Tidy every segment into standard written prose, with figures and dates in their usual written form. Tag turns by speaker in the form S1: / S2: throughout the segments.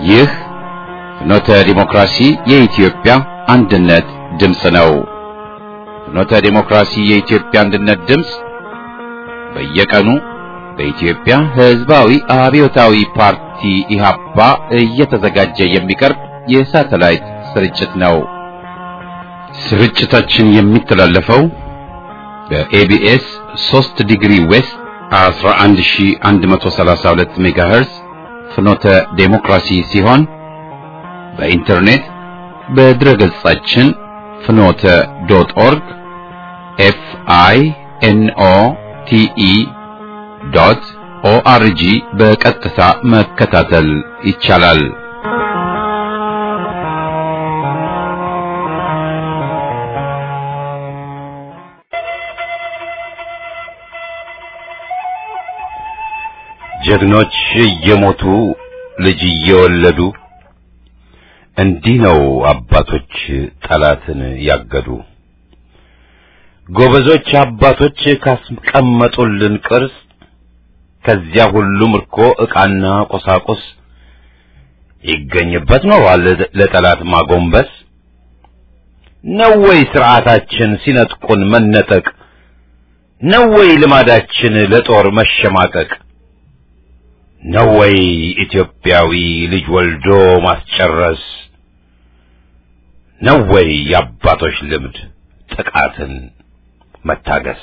S1: ይህ ፍኖተ ዲሞክራሲ የኢትዮጵያ አንድነት ድምፅ ነው። ፍኖተ ዲሞክራሲ የኢትዮጵያ አንድነት ድምፅ በየቀኑ በኢትዮጵያ ሕዝባዊ አብዮታዊ ፓርቲ ኢህአፓ እየተዘጋጀ የሚቀርብ የሳተላይት ስርጭት ነው። ስርጭታችን የሚተላለፈው በኤቢኤስ 3 ዲግሪ ዌስት 11132 ሜጋሄርዝ ፍኖተ ዴሞክራሲ ሲሆን በኢንተርኔት በድረገጻችን fnote.org FINOTE.ORG በቀጥታ መከታተል ይቻላል። ጀግኖች እየሞቱ ልጅ እየወለዱ እንዲህ ነው አባቶች ጠላትን ያገዱ። ጎበዞች አባቶች ካስቀመጡልን ቅርስ ከዚያ ሁሉ ምርኮ ዕቃና ቁሳቁስ ይገኝበት ነው ለጠላት ማጎንበስ። ነው ወይ ሥርዓታችን ሲነጥቁን መነጠቅ? ነው ወይ ልማዳችን ለጦር መሸማቀቅ? ነው ወይ ኢትዮጵያዊ ልጅ ወልዶ ማስጨረስ? ነው ወይ የአባቶች ልምድ ጥቃትን መታገስ?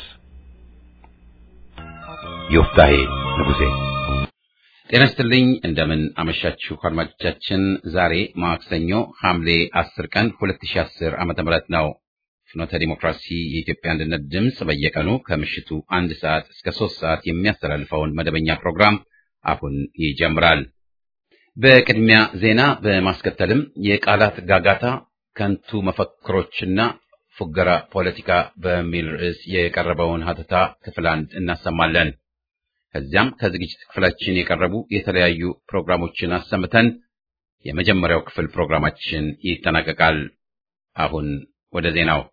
S1: ዮፍታሔ ንጉሴ። ጤና ይስጥልኝ፣ እንደምን አመሻችሁ አድማጮቻችን። ዛሬ ማክሰኞ ሐምሌ 10 ቀን 2010 ዓመተ ምህረት ነው። ፍኖተ ዲሞክራሲ የኢትዮጵያ አንድነት ድምፅ በየቀኑ ከምሽቱ 1 ሰዓት እስከ 3 ሰዓት የሚያስተላልፈውን መደበኛ ፕሮግራም አሁን ይጀምራል። በቅድሚያ ዜና በማስከተልም የቃላት ጋጋታ፣ ከንቱ መፈክሮችና ፉገራ ፖለቲካ በሚል ርዕስ የቀረበውን ሀተታ ክፍል 1 እናሰማለን። ከዚያም ከዝግጅት ክፍላችን የቀረቡ የተለያዩ ፕሮግራሞችን አሰምተን የመጀመሪያው ክፍል ፕሮግራማችን ይጠናቀቃል። አሁን ወደ ዜናው።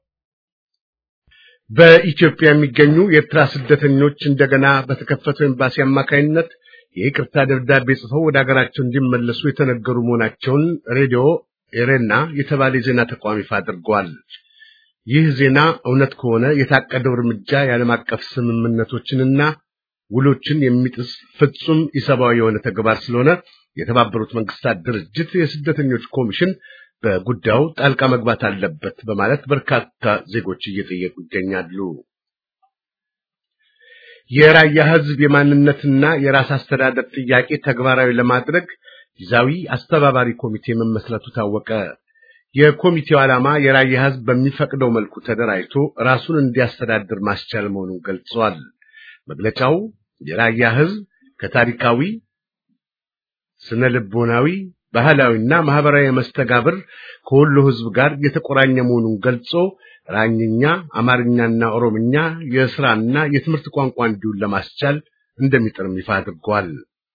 S2: በኢትዮጵያ የሚገኙ የኤርትራ ስደተኞች እንደገና በተከፈተው ኤምባሲ አማካይነት የይቅርታ ደብዳቤ ጽፈው ወደ ሀገራቸው እንዲመለሱ የተነገሩ መሆናቸውን ሬዲዮ ኤሬና የተባለ ዜና ተቋም ይፋ አድርጓል። ይህ ዜና እውነት ከሆነ የታቀደው እርምጃ የዓለም አቀፍ ስምምነቶችንና ውሎችን የሚጥስ ፍጹም ኢሰብአዊ የሆነ ተግባር ስለሆነ የተባበሩት መንግስታት ድርጅት የስደተኞች ኮሚሽን በጉዳዩ ጣልቃ መግባት አለበት በማለት በርካታ ዜጎች እየጠየቁ ይገኛሉ። የራያ ህዝብ የማንነትና የራስ አስተዳደር ጥያቄ ተግባራዊ ለማድረግ ጊዜያዊ አስተባባሪ ኮሚቴ መመስረቱ ታወቀ። የኮሚቴው ዓላማ የራያ ህዝብ በሚፈቅደው መልኩ ተደራጅቶ ራሱን እንዲያስተዳድር ማስቻል መሆኑን ገልጿል። መግለጫው የራያ ህዝብ ከታሪካዊ፣ ስነልቦናዊ፣ ባህላዊና ማህበራዊ መስተጋብር ከሁሉ ህዝብ ጋር የተቆራኘ መሆኑን ገልጾ ራኝኛ፣ አማርኛና ኦሮምኛ የሥራና የትምህርት ቋንቋ እንዲሆን ለማስቻል እንደሚጥርም ይፋ አድርጓል።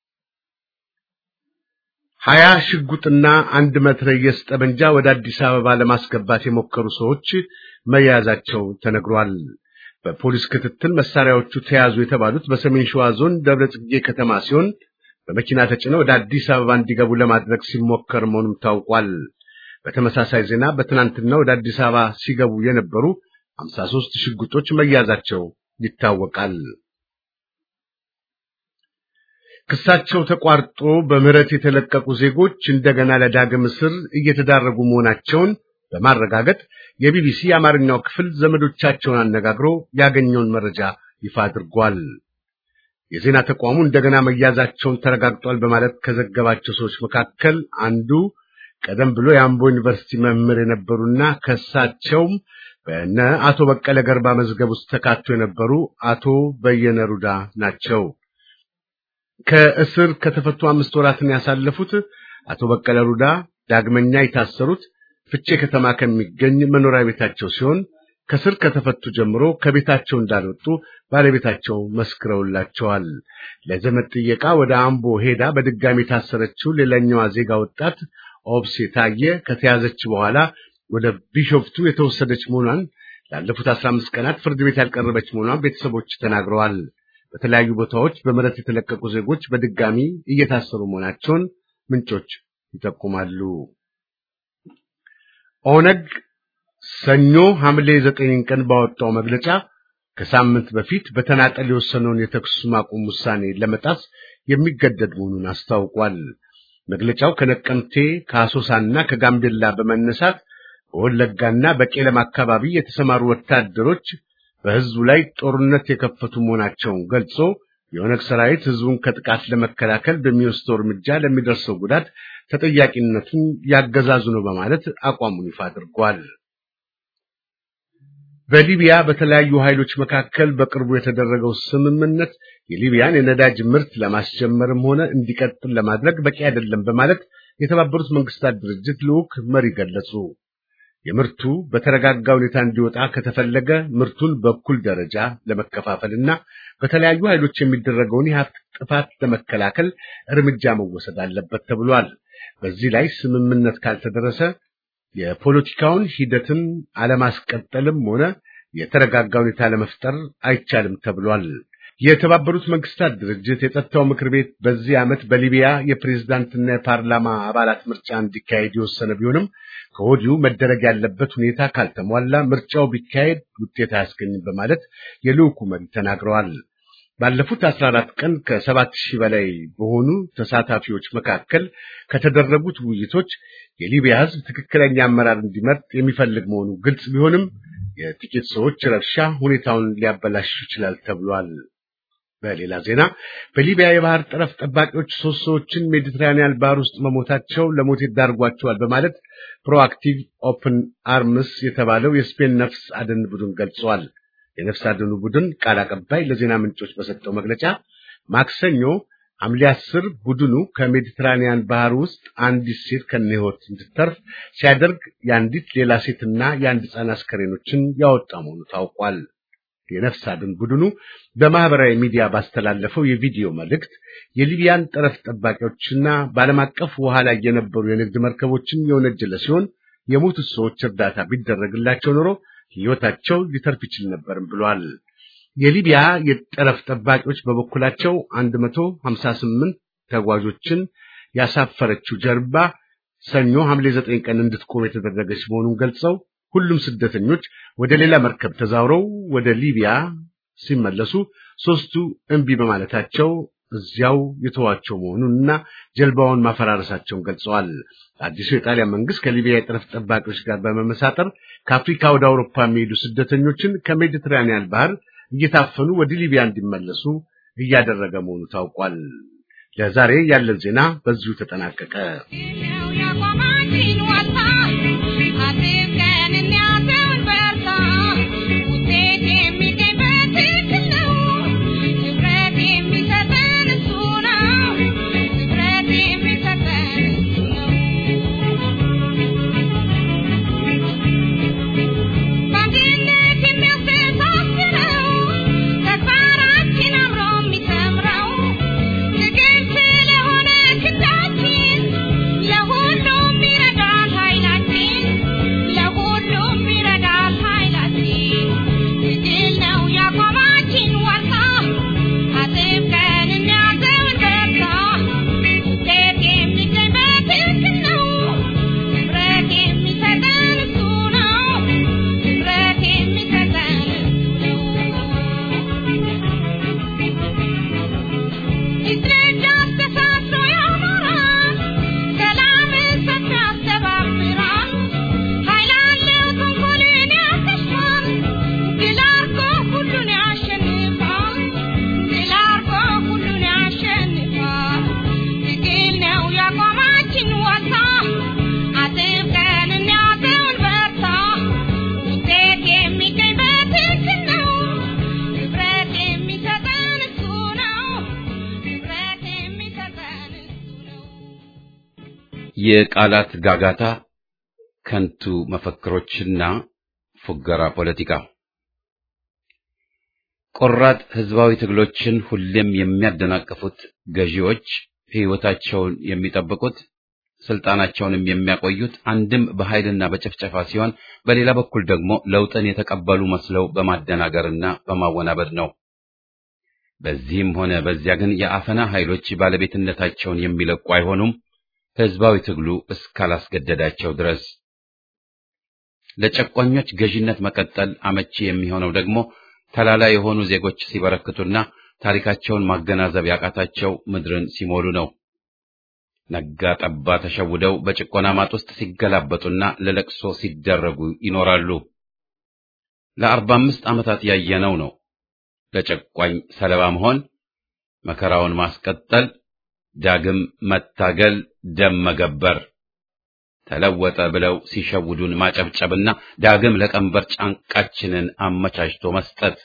S2: 20 ሽጉጥና 1 መትረየስ ጠመንጃ ወደ አዲስ አበባ ለማስገባት የሞከሩ ሰዎች መያዛቸው ተነግሯል። በፖሊስ ክትትል መሳሪያዎቹ ተያዙ የተባሉት በሰሜን ሸዋ ዞን ደብረጽጌ ከተማ ሲሆን በመኪና ተጭነው ወደ አዲስ አበባ እንዲገቡ ለማድረግ ሲሞከር መሆኑም ታውቋል። በተመሳሳይ ዜና በትናንትና ወደ አዲስ አበባ ሲገቡ የነበሩ 53 ሽጉጦች መያዛቸው ይታወቃል። ክሳቸው ተቋርጦ በምህረት የተለቀቁ ዜጎች እንደገና ለዳግም እስር እየተዳረጉ መሆናቸውን በማረጋገጥ የቢቢሲ የአማርኛው ክፍል ዘመዶቻቸውን አነጋግሮ ያገኘውን መረጃ ይፋ አድርጓል። የዜና ተቋሙ እንደገና መያዛቸውን ተረጋግጧል በማለት ከዘገባቸው ሰዎች መካከል አንዱ ቀደም ብሎ የአምቦ ዩኒቨርሲቲ መምህር የነበሩና ከሳቸውም በእነ አቶ በቀለ ገርባ መዝገብ ውስጥ ተካቶ የነበሩ አቶ በየነ ሩዳ ናቸው። ከእስር ከተፈቱ 5 ወራትን ያሳለፉት አቶ በቀለ ሩዳ ዳግመኛ የታሰሩት ፍቼ ከተማ ከሚገኝ መኖሪያ ቤታቸው ሲሆን ከስር ከተፈቱ ጀምሮ ከቤታቸው እንዳልወጡ ባለቤታቸው መስክረውላቸዋል። ለዘመድ ጥየቃ ወደ አምቦ ሄዳ በድጋሚ ታሰረችው ሌላኛዋ ዜጋ ወጣት ኦብሴ ታየ ከተያዘች በኋላ ወደ ቢሾፍቱ የተወሰደች መሆኗን ላለፉት 15 ቀናት ፍርድ ቤት ያልቀረበች መሆኗን ቤተሰቦች ተናግረዋል። በተለያዩ ቦታዎች በመረት የተለቀቁ ዜጎች በድጋሚ እየታሰሩ መሆናቸውን ምንጮች ይጠቁማሉ። ኦነግ ሰኞ ሐምሌ 9 ቀን ባወጣው መግለጫ ከሳምንት በፊት በተናጠል የወሰነውን የተኩስ ማቆም ውሳኔ ለመጣስ የሚገደድ መሆኑን አስታውቋል። መግለጫው ከነቀምቴ ከአሶሳና ከጋምቤላ በመነሳት በወለጋና በቄለም አካባቢ የተሰማሩ ወታደሮች በህዝቡ ላይ ጦርነት የከፈቱ መሆናቸውን ገልጾ የኦነግ ሰራዊት ህዝቡን ከጥቃት ለመከላከል በሚወስደው እርምጃ ለሚደርሰው ጉዳት ተጠያቂነቱን ያገዛዙ ነው በማለት አቋሙን ይፋ አድርጓል። በሊቢያ በተለያዩ ኃይሎች መካከል በቅርቡ የተደረገው ስምምነት የሊቢያን የነዳጅ ምርት ለማስጀመርም ሆነ እንዲቀጥል ለማድረግ በቂ አይደለም በማለት የተባበሩት መንግስታት ድርጅት ልዑክ መሪ ገለጹ። የምርቱ በተረጋጋ ሁኔታ እንዲወጣ ከተፈለገ ምርቱን በኩል ደረጃ ለመከፋፈልና በተለያዩ ኃይሎች የሚደረገውን የሀብት ጥፋት ለመከላከል እርምጃ መወሰድ አለበት ተብሏል። በዚህ ላይ ስምምነት ካልተደረሰ የፖለቲካውን ሂደትን አለማስቀጠልም ሆነ የተረጋጋ ሁኔታ ለመፍጠር አይቻልም ተብሏል። የተባበሩት መንግስታት ድርጅት የጸጥታው ምክር ቤት በዚህ ዓመት በሊቢያ የፕሬዝዳንትና የፓርላማ አባላት ምርጫ እንዲካሄድ የወሰነ ቢሆንም ከወዲሁ መደረግ ያለበት ሁኔታ ካልተሟላ ምርጫው ቢካሄድ ውጤት አያስገኝም በማለት የልዑኩ መሪ ተናግረዋል። ባለፉት 14 ቀን ከ7000 በላይ በሆኑ ተሳታፊዎች መካከል ከተደረጉት ውይይቶች የሊቢያ ህዝብ ትክክለኛ አመራር እንዲመርጥ የሚፈልግ መሆኑ ግልጽ ቢሆንም የጥቂት ሰዎች ረብሻ ሁኔታውን ሊያበላሽ ይችላል ተብሏል። በሌላ ዜና በሊቢያ የባህር ጠረፍ ጠባቂዎች 3 ሰዎችን ሜዲትራኒያን ባህር ውስጥ መሞታቸው ለሞት ይዳርጓቸዋል በማለት ፕሮአክቲቭ ኦፕን አርምስ የተባለው የስፔን ነፍስ አድን ቡድን ገልጿል። የነፍስ አድኑ ቡድን ቃል አቀባይ ለዜና ምንጮች በሰጠው መግለጫ ማክሰኞ ሐምሌ 10 ቡድኑ ከሜዲትራኒያን ባህር ውስጥ አንዲት ሴት ከነህይወት እንድትተርፍ ሲያደርግ የአንዲት ሌላ ሴትና የአንድ ሕፃን አስከሬኖችን ያወጣ መሆኑ ታውቋል። የነፍስ አድን ቡድኑ በማህበራዊ ሚዲያ ባስተላለፈው የቪዲዮ መልእክት የሊቢያን ጠረፍ ጠባቂዎችና በዓለም አቀፍ ውሃ ላይ የነበሩ የንግድ መርከቦችን የወነጀለ ሲሆን የሞቱት ሰዎች እርዳታ ቢደረግላቸው ኖሮ ሕይወታቸው ሊተርፍ ይችል ነበርም ብሏል። የሊቢያ የጠረፍ ጠባቂዎች በበኩላቸው 158 ተጓዦችን ያሳፈረችው ጀልባ ሰኞ ሐምሌ 9 ቀን እንድትቆም የተደረገች መሆኑን ገልጸው ሁሉም ስደተኞች ወደ ሌላ መርከብ ተዛውረው ወደ ሊቢያ ሲመለሱ 3ቱ እንቢ በማለታቸው እዚያው የተዋቸው መሆኑንና ጀልባውን ማፈራረሳቸውን ገልጸዋል። አዲሱ የጣሊያን መንግስት ከሊቢያ የጠረፍ ጠባቂዎች ጋር በመመሳጠር ከአፍሪካ ወደ አውሮፓ የሚሄዱ ስደተኞችን ከሜዲትራኒያን ባህር እየታፈኑ ወደ ሊቢያ እንዲመለሱ እያደረገ መሆኑ ታውቋል። ለዛሬ ያለን ዜና በዚሁ ተጠናቀቀ።
S1: የቃላት ጋጋታ፣ ከንቱ መፈክሮችና ፉገራ ፖለቲካ ቆራጥ ህዝባዊ ትግሎችን ሁሌም የሚያደናቅፉት ገዢዎች ህይወታቸውን የሚጠብቁት ስልጣናቸውንም የሚያቆዩት አንድም በኃይልና በጭፍጨፋ ሲሆን በሌላ በኩል ደግሞ ለውጥን የተቀበሉ መስለው በማደናገርና በማወናበድ ነው። በዚህም ሆነ በዚያ ግን የአፈና ኃይሎች ባለቤትነታቸውን የሚለቁ አይሆኑም። ህዝባዊ ትግሉ እስካላስገደዳቸው ድረስ። ለጨቋኞች ገዥነት መቀጠል አመቺ የሚሆነው ደግሞ ተላላ የሆኑ ዜጎች ሲበረክቱና ታሪካቸውን ማገናዘብ ያቃታቸው ምድርን ሲሞሉ ነው። ነጋ ጠባ ተሸውደው በጭቆና ማጥ ውስጥ ሲገላበጡና ለለቅሶ ሲደረጉ ይኖራሉ። ለ45 ዓመታት ያየነው ነው። ለጨቋኝ ሰለባ መሆን፣ መከራውን ማስቀጠል፣ ዳግም መታገል፣ ደም መገበር፣ ተለወጠ ብለው ሲሸውዱን ማጨብጨብና ዳግም ለቀንበር ጫንቃችንን አመቻችቶ መስጠት።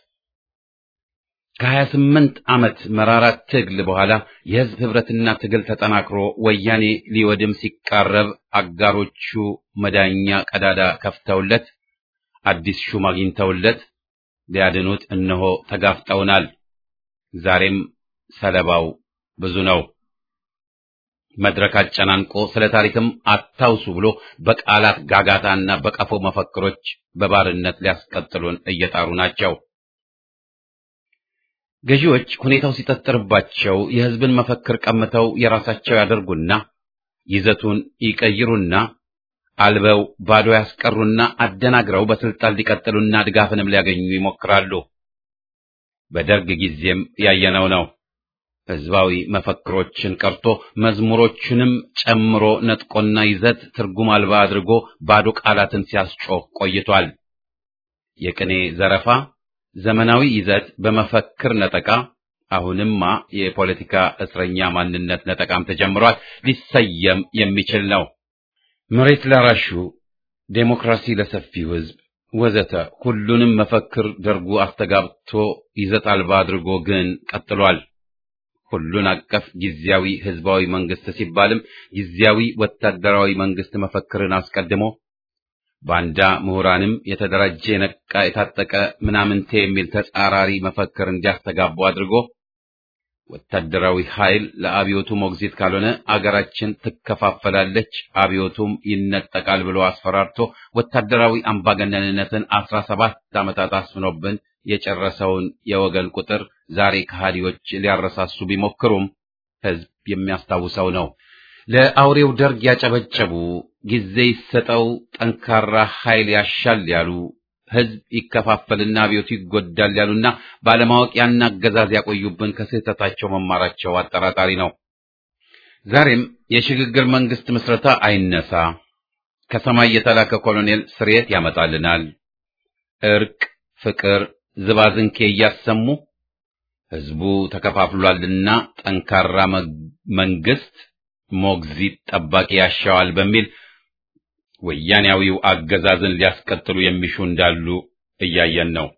S1: ከ28 ዓመት መራራ ትግል በኋላ የህዝብ ህብረትና ትግል ተጠናክሮ ወያኔ ሊወድም ሲቃረብ አጋሮቹ መዳኛ ቀዳዳ ከፍተውለት አዲስ ሹም አግኝተውለት ሊያድኑት እነሆ ተጋፍጠውናል። ዛሬም ሰለባው ብዙ ነው። መድረክ አጨናንቆ ስለ ታሪክም አታውሱ ብሎ በቃላት ጋጋታና በቀፎ መፈክሮች በባርነት ሊያስቀጥሉን እየጣሩ ናቸው። ገዢዎች ሁኔታው ሲጠጥርባቸው የህዝብን መፈክር ቀምተው የራሳቸው ያደርጉና ይዘቱን ይቀይሩና አልበው ባዶ ያስቀሩና አደናግረው በስልጣን ሊቀጥሉና ድጋፍንም ሊያገኙ ይሞክራሉ። በደርግ ጊዜም ያየነው ነው። ህዝባዊ መፈክሮችን ቀርቶ መዝሙሮችንም ጨምሮ ነጥቆና ይዘት ትርጉም አልባ አድርጎ ባዶ ቃላትን ሲያስጮህ ቆይቷል። የቅኔ ዘረፋ፣ ዘመናዊ ይዘት በመፈክር ነጠቃ፣ አሁንማ የፖለቲካ እስረኛ ማንነት ነጠቃም ተጀምሯል። ሊሰየም የሚችል ነው። መሬት ላራሹ፣ ዴሞክራሲ ለሰፊው ህዝብ ወዘተ ሁሉንም መፈክር ደርጉ አስተጋብቶ ይዘት አልባ አድርጎ ግን ቀጥሏል። ሁሉን አቀፍ ጊዜያዊ ህዝባዊ መንግስት ሲባልም ጊዜያዊ ወታደራዊ መንግስት መፈክርን አስቀድሞ ባንዳ ምሁራንም የተደራጀ የነቃ የታጠቀ ምናምንቴ የሚል ተጻራሪ መፈክር እንዲያስተጋቡ አድርጎ ወታደራዊ ኃይል ለአብዮቱ ሞግዚት ካልሆነ አገራችን ትከፋፈላለች፣ አብዮቱም ይነጠቃል ብሎ አስፈራርቶ ወታደራዊ አምባገነንነትን 17 ዓመታት አስፍኖብን የጨረሰውን የወገን ቁጥር ዛሬ ከሃዲዎች ሊያረሳሱ ቢሞክሩም ህዝብ የሚያስታውሰው ነው። ለአውሬው ደርግ ያጨበጨቡ፣ ጊዜ ይሰጠው፣ ጠንካራ ኃይል ያሻል ያሉ፣ ህዝብ ይከፋፈልና አብዮቱ ይጎዳል ያሉና ባለማወቅ ያን አገዛዝ ያቆዩብን ከስህተታቸው መማራቸው አጠራጣሪ ነው። ዛሬም የሽግግር መንግስት ምስረታ አይነሳ፣ ከሰማይ የተላከ ኮሎኔል ስርየት ያመጣልናል፣ እርቅ፣ ፍቅር፣ ዝባዝንኬ እያሰሙ ህዝቡ ተከፋፍሏልና ጠንካራ መንግስት ሞግዚት ጠባቂ ያሻዋል በሚል ወያኔያዊው አገዛዝን ሊያስቀጥሉ የሚሹ እንዳሉ እያየን ነው።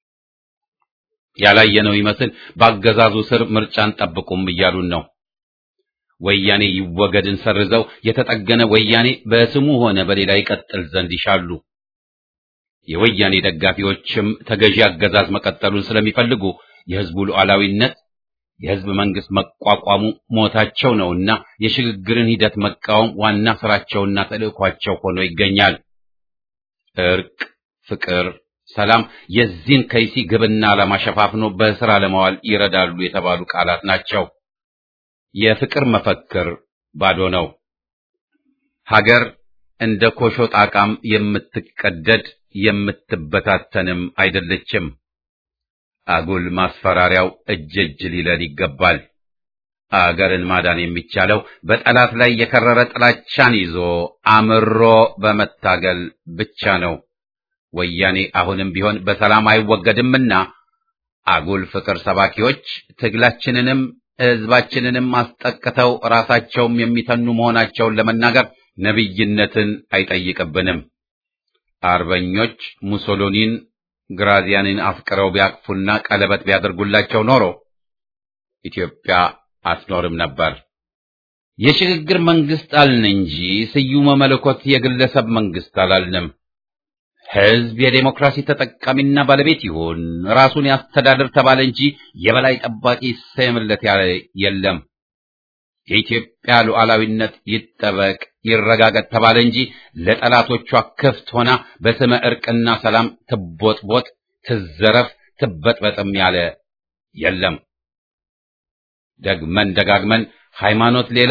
S1: ያላየነው ይመስል በአገዛዙ ስር ምርጫን ጠብቁም እያሉን ነው። ወያኔ ይወገድን ሰርዘው የተጠገነ ወያኔ በስሙ ሆነ በሌላ ይቀጥል ዘንድ ይሻሉ። የወያኔ ደጋፊዎችም ተገዢ አገዛዝ መቀጠሉን ስለሚፈልጉ የህዝቡ ሉዓላዊነት፣ የህዝብ መንግስት መቋቋሙ ሞታቸው ነውና የሽግግርን ሂደት መቃወም ዋና ስራቸውና ተልእኳቸው ሆኖ ይገኛል። እርቅ፣ ፍቅር፣ ሰላም የዚህን ከይሲ ግብና ዓላማ ሸፋፍኖ በስራ ለማዋል ይረዳሉ የተባሉ ቃላት ናቸው። የፍቅር መፈክር ባዶ ነው። ሀገር እንደ ኮሾ ጣቃም የምትቀደድ የምትበታተንም አይደለችም። አጉል ማስፈራሪያው እጅ ሊለን ይገባል። አገርን ማዳን የሚቻለው በጠላት ላይ የከረረ ጥላቻን ይዞ አምሮ በመታገል ብቻ ነው። ወያኔ አሁንም ቢሆን በሰላም አይወገድምና አጉል ፍቅር ሰባኪዎች ትግላችንንም ህዝባችንንም አስጠቅተው ራሳቸውም የሚተኑ መሆናቸውን ለመናገር ነብይነትን አይጠይቅብንም። አርበኞች ሙሶሎኒን ግራዚያንን አፍቅረው ቢያቅፉና ቀለበት ቢያደርጉላቸው ኖሮ ኢትዮጵያ አትኖርም ነበር። የሽግግር መንግስት አልን እንጂ ስዩመ መለኮት የግለሰብ መንግስት አላልንም። ህዝብ የዴሞክራሲ ተጠቃሚና ባለቤት ይሁን፣ ራሱን ያስተዳድር ተባለ እንጂ የበላይ ጠባቂ ሰየምለት ያለ የለም። የኢትዮጵያ ሉዓላዊነት ይጠበቅ ይረጋገጥ ተባለ እንጂ ለጠላቶቿ ክፍት ሆና በስመ እርቅና ሰላም ትቦጥቦጥ፣ ትዘረፍ፣ ትበጥበጥም ያለ የለም። ደግመን ደጋግመን ሃይማኖት ሌላ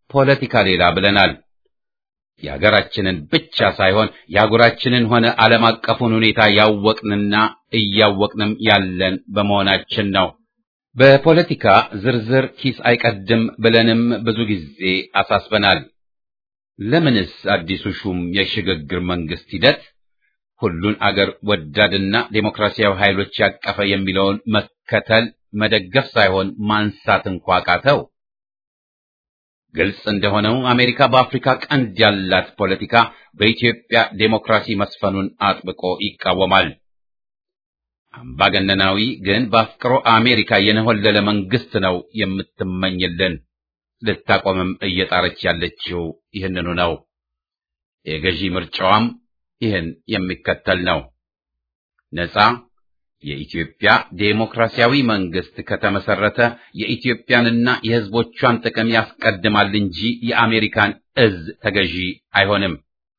S1: ፖለቲካ ሌላ ብለናል። የሀገራችንን ብቻ ሳይሆን የአህጉራችንን ሆነ ዓለም አቀፉን ሁኔታ ያወቅንና እያወቅንም ያለን በመሆናችን ነው። በፖለቲካ ዝርዝር ኪስ አይቀድም ብለንም ብዙ ጊዜ አሳስበናል። ለምንስ አዲሱ ሹም የሽግግር መንግስት ሂደት ሁሉን አገር ወዳድና ዴሞክራሲያዊ ኃይሎች ያቀፈ የሚለውን መከተል መደገፍ ሳይሆን ማንሳት እንኳ አቃተው? ግልጽ እንደሆነው አሜሪካ በአፍሪካ ቀንድ ያላት ፖለቲካ በኢትዮጵያ ዴሞክራሲ መስፈኑን አጥብቆ ይቃወማል። አምባገነናዊ ግን በአፍቅሮ አሜሪካ የነሆለለ መንግስት ነው የምትመኝልን። ልታቆምም እየጣረች ያለችው ይህንኑ ነው። የገዢ ምርጫዋም ይህን የሚከተል ነው። ነፃ የኢትዮጵያ ዴሞክራሲያዊ መንግስት ከተመሰረተ የኢትዮጵያንና የሕዝቦቿን ጥቅም ያስቀድማል እንጂ የአሜሪካን እዝ ተገዢ አይሆንም።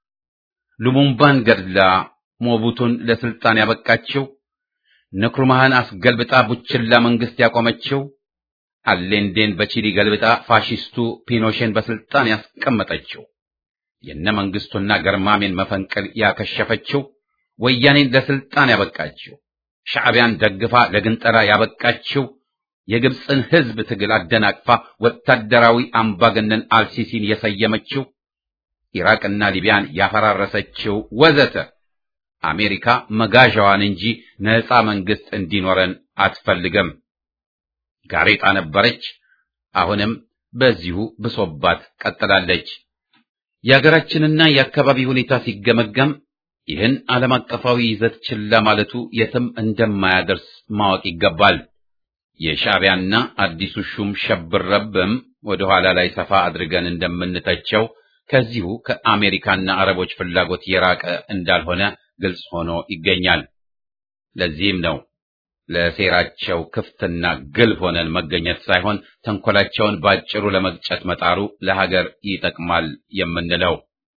S1: ሉሙምባን ገድላ ሞቡቱን ለስልጣን ያበቃችው፣ ንክሩማህን አስገልብጣ ቡችላ መንግስት ያቆመችው፣ አሌንዴን በቺሊ ገልብጣ ፋሺስቱ ፒኖሼን በስልጣን ያስቀመጠችው፣ የነ መንግስቱና ገርማሜን መፈንቅል ያከሸፈችው፣ ወያኔን ለስልጣን ያበቃችው፣ ሻዕቢያን ደግፋ ለግንጠላ ያበቃችው፣ የግብፅን ህዝብ ትግል አደናቅፋ ወታደራዊ አምባገነን አልሲሲን የሰየመችው፣ ኢራቅና ሊቢያን ያፈራረሰችው ወዘተ አሜሪካ መጋዣዋን እንጂ ነፃ መንግስት እንዲኖረን አትፈልግም። ጋሬጣ ነበረች፣ አሁንም በዚሁ ብሶባት ቀጥላለች። የሀገራችንና የአካባቢ ሁኔታ ሲገመገም ይህን ዓለም አቀፋዊ ይዘት ችላ ማለቱ የትም እንደማያደርስ ማወቅ ይገባል። የሻዕቢያና አዲሱ ሹም ሸብረብም ወደ ኋላ ላይ ሰፋ አድርገን እንደምንተቸው ከዚሁ ከአሜሪካና አረቦች ፍላጎት የራቀ እንዳልሆነ ግልጽ ሆኖ ይገኛል። ለዚህም ነው ለሴራቸው ክፍትና ግልብ ሆነን መገኘት ሳይሆን ተንኮላቸውን ባጭሩ ለመግጨት መጣሩ ለሀገር ይጠቅማል የምንለው።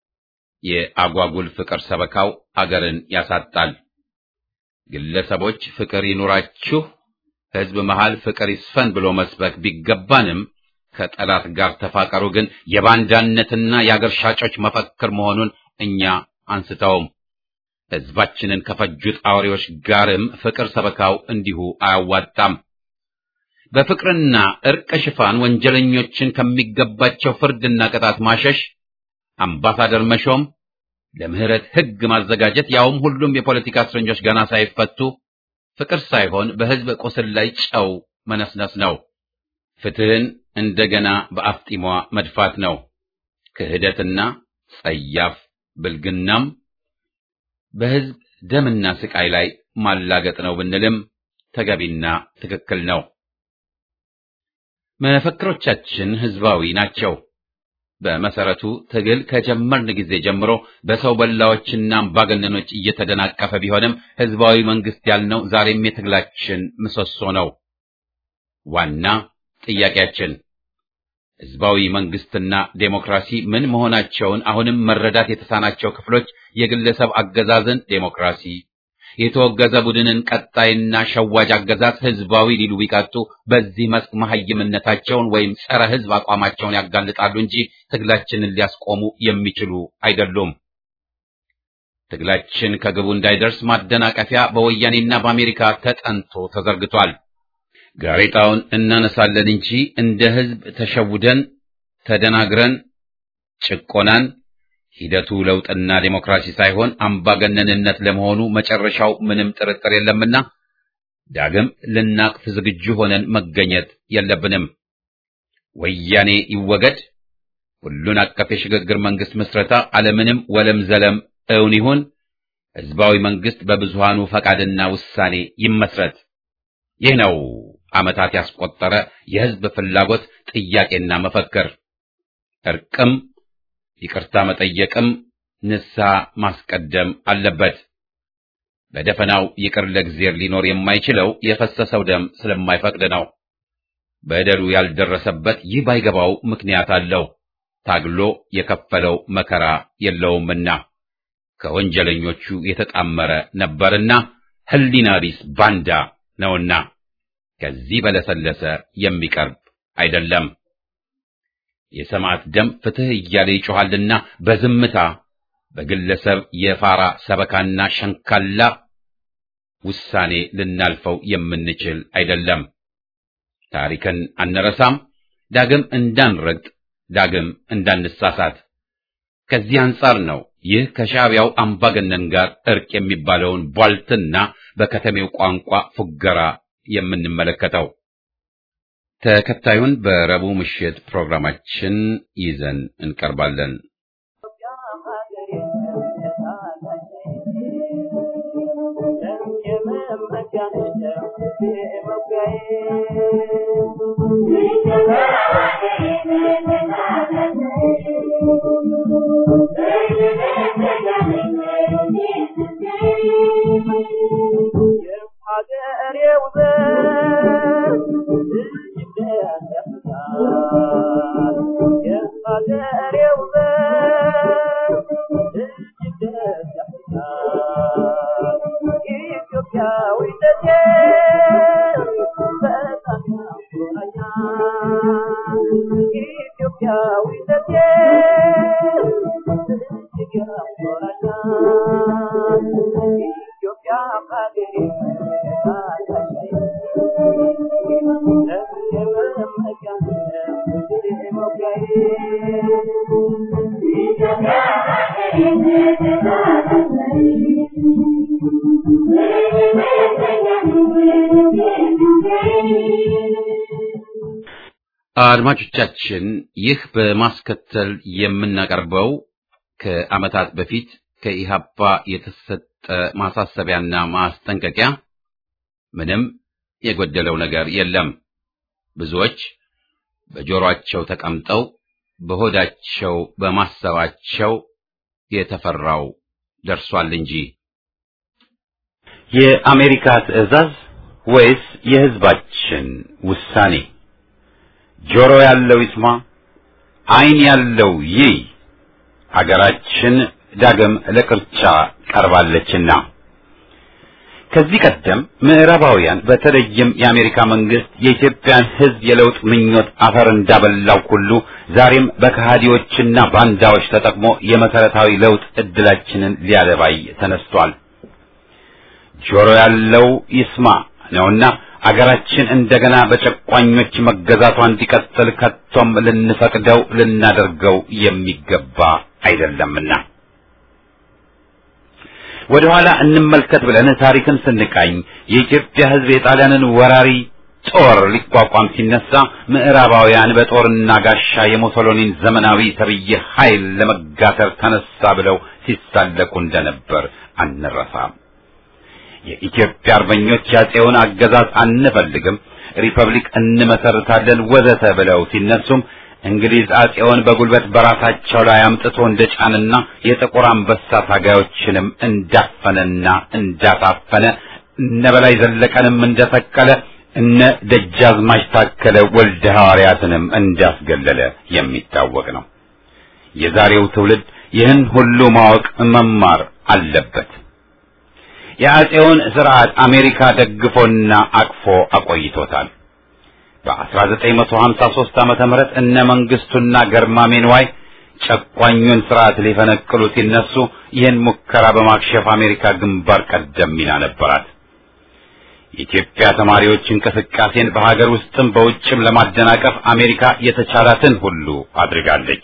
S1: የአጓጉል ፍቅር ሰበካው አገርን ያሳጣል። ግለሰቦች ፍቅር ይኑራችሁ፣ ህዝብ መሃል ፍቅር ይስፈን ብሎ መስበክ ቢገባንም ከጠላት ጋር ተፋቀሩ ግን የባንዳነትና የአገር ሻጮች መፈክር መሆኑን እኛ አንስተውም። ህዝባችንን ከፈጁት አውሬዎች ጋርም ፍቅር ሰበካው እንዲሁ አያዋጣም። በፍቅርና እርቅ ሽፋን ወንጀለኞችን ከሚገባቸው ፍርድና ቅጣት ማሸሽ፣ አምባሳደር መሾም፣ ለምህረት ህግ ማዘጋጀት፣ ያውም ሁሉም የፖለቲካ እስረኞች ገና ሳይፈቱ ፍቅር ሳይሆን በህዝብ ቁስል ላይ ጨው መነስነስ ነው። ፍትህን እንደገና በአፍጢሟ መድፋት ነው። ክህደትና ጸያፍ ብልግናም በህዝብ ደምና ስቃይ ላይ ማላገጥ ነው ብንልም ተገቢና ትክክል ነው። መፈክሮቻችን ህዝባዊ ናቸው። በመሰረቱ ትግል ከጀመርን ጊዜ ጀምሮ በሰው በላዎችና አምባገነኖች እየተደናቀፈ ቢሆንም ህዝባዊ መንግስት ያልነው ዛሬም የትግላችን ምሰሶ ነው። ዋና ጥያቄያችን ህዝባዊ መንግስትና ዴሞክራሲ ምን መሆናቸውን አሁንም መረዳት የተሳናቸው ክፍሎች የግለሰብ አገዛዝን ዴሞክራሲ፣ የተወገዘ ቡድንን ቀጣይና ሸዋጅ አገዛዝ ህዝባዊ ሊሉ ቢቃጡ በዚህ መስክ መሐይምነታቸውን ወይም ጸረ ህዝብ አቋማቸውን ያጋልጣሉ እንጂ ትግላችንን ሊያስቆሙ የሚችሉ አይደሉም። ትግላችን ከግቡ እንዳይደርስ ማደናቀፊያ በወያኔና በአሜሪካ ተጠንቶ ተዘርግቷል። ጋሬጣውን እናነሳለን እንጂ እንደ ህዝብ ተሸውደን ተደናግረን ጭቆናን ሂደቱ ለውጥና ዴሞክራሲ ሳይሆን አምባገነንነት ለመሆኑ መጨረሻው ምንም ጥርጥር የለምና ዳግም ልናቅፍ ዝግጁ ሆነን መገኘት የለብንም። ወያኔ ይወገድ፣ ሁሉን አቀፍ የሽግግር መንግስት ምስረታ አለምንም ወለም ዘለም እውን ይሁን፣ ህዝባዊ መንግስት በብዙሃኑ ፈቃድና ውሳኔ ይመስረት። ይህ ነው ዓመታት ያስቆጠረ የህዝብ ፍላጎት ጥያቄና መፈክር። እርቅም ይቅርታ መጠየቅም ንስሐ ማስቀደም አለበት። በደፈናው ይቅር ለእግዚአብሔር ሊኖር የማይችለው የፈሰሰው ደም ስለማይፈቅድ ነው። በደሉ ያልደረሰበት ይህ ባይገባው ምክንያት አለው። ታግሎ የከፈለው መከራ የለውምና ከወንጀለኞቹ የተጣመረ ነበርና ህሊና ቢስ ባንዳ ነውና ከዚህ በለሰለሰ የሚቀርብ አይደለም። የሰማዕት ደም ፍትህ እያለ ይጮሃልና በዝምታ በግለሰብ የፋራ ሰበካና ሸንካላ ውሳኔ ልናልፈው የምንችል አይደለም። ታሪክን አንረሳም፣ ዳግም እንዳንረግጥ፣ ዳግም እንዳንሳሳት። ከዚህ አንጻር ነው ይህ ከሻዕቢያው አምባገነን ጋር እርቅ የሚባለውን ቧልትና በከተሜው ቋንቋ ፉገራ የምንመለከተው። ተከታዩን በረቡዕ ምሽት ፕሮግራማችን ይዘን እንቀርባለን። አድማጮቻችን ይህ በማስከተል የምናቀርበው ከዓመታት በፊት ከኢሃፓ የተሰጠ ማሳሰቢያና ማስጠንቀቂያ ምንም የጎደለው ነገር የለም። ብዙዎች በጆሮአቸው ተቀምጠው በሆዳቸው በማሰባቸው የተፈራው ደርሷል እንጂ። የአሜሪካ ትዕዛዝ ወይስ የሕዝባችን ውሳኔ? ጆሮ ያለው ይስማ፣ ዓይን ያለው ይይ። አገራችን ዳግም ለቅርጫ ቀርባለችና። ከዚህ ቀደም ምዕራባውያን በተለይም የአሜሪካ መንግስት የኢትዮጵያን ሕዝብ የለውጥ ምኞት አፈር እንዳበላው ሁሉ ዛሬም በከሃዲዎችና ባንዳዎች ተጠቅሞ የመሰረታዊ ለውጥ እድላችንን ሊያደባይ ተነስቷል። ጆሮ ያለው ይስማ ነውና አገራችን እንደገና በጨቋኞች መገዛቷ እንዲቀጥል ከቶም ልንፈቅደው ልናደርገው የሚገባ አይደለምና። ወደ ኋላ እንመልከት ብለን ታሪክን ስንቃኝ የኢትዮጵያ ሕዝብ የጣሊያንን ወራሪ ጦር ሊቋቋም ሲነሳ ምዕራባውያን በጦርና ጋሻ የሙሶሎኒን ዘመናዊ ተብዬ ኃይል ለመጋተር ተነሳ ብለው ሲሳለቁ እንደነበር አንረሳም። የኢትዮጵያ አርበኞች ያጼውን አገዛዝ አንፈልግም፣ ሪፐብሊክ እንመሰርታለን ወዘተ ብለው ሲነሱም እንግሊዝ አጼውን በጉልበት በራሳቸው ላይ አምጥቶ እንደጫንና የጥቁር አንበሳ ታጋዮችንም እንዳፈነና እንዳሳፈነ እነ በላይ ዘለቀንም እንደተከለ እነ ደጃዝማች ታከለ ወልደ ሐዋርያትንም እንዳስገለለ የሚታወቅ ነው። የዛሬው ትውልድ ይህን ሁሉ ማወቅ መማር አለበት። የአጼውን ስርዓት አሜሪካ ደግፎና አቅፎ አቆይቶታል። በ1953 ዓመተ ምህረት እነ መንግስቱና ገርማሜን ዋይ ጨቋኙን ስርዓት ሊፈነቅሉ ሲነሱ ይህን ሙከራ በማክሸፍ አሜሪካ ግንባር ቀደም ሚና ነበራት። የኢትዮጵያ ተማሪዎች እንቅስቃሴን በሀገር ውስጥም በውጭም ለማደናቀፍ አሜሪካ የተቻላትን ሁሉ አድርጋለች።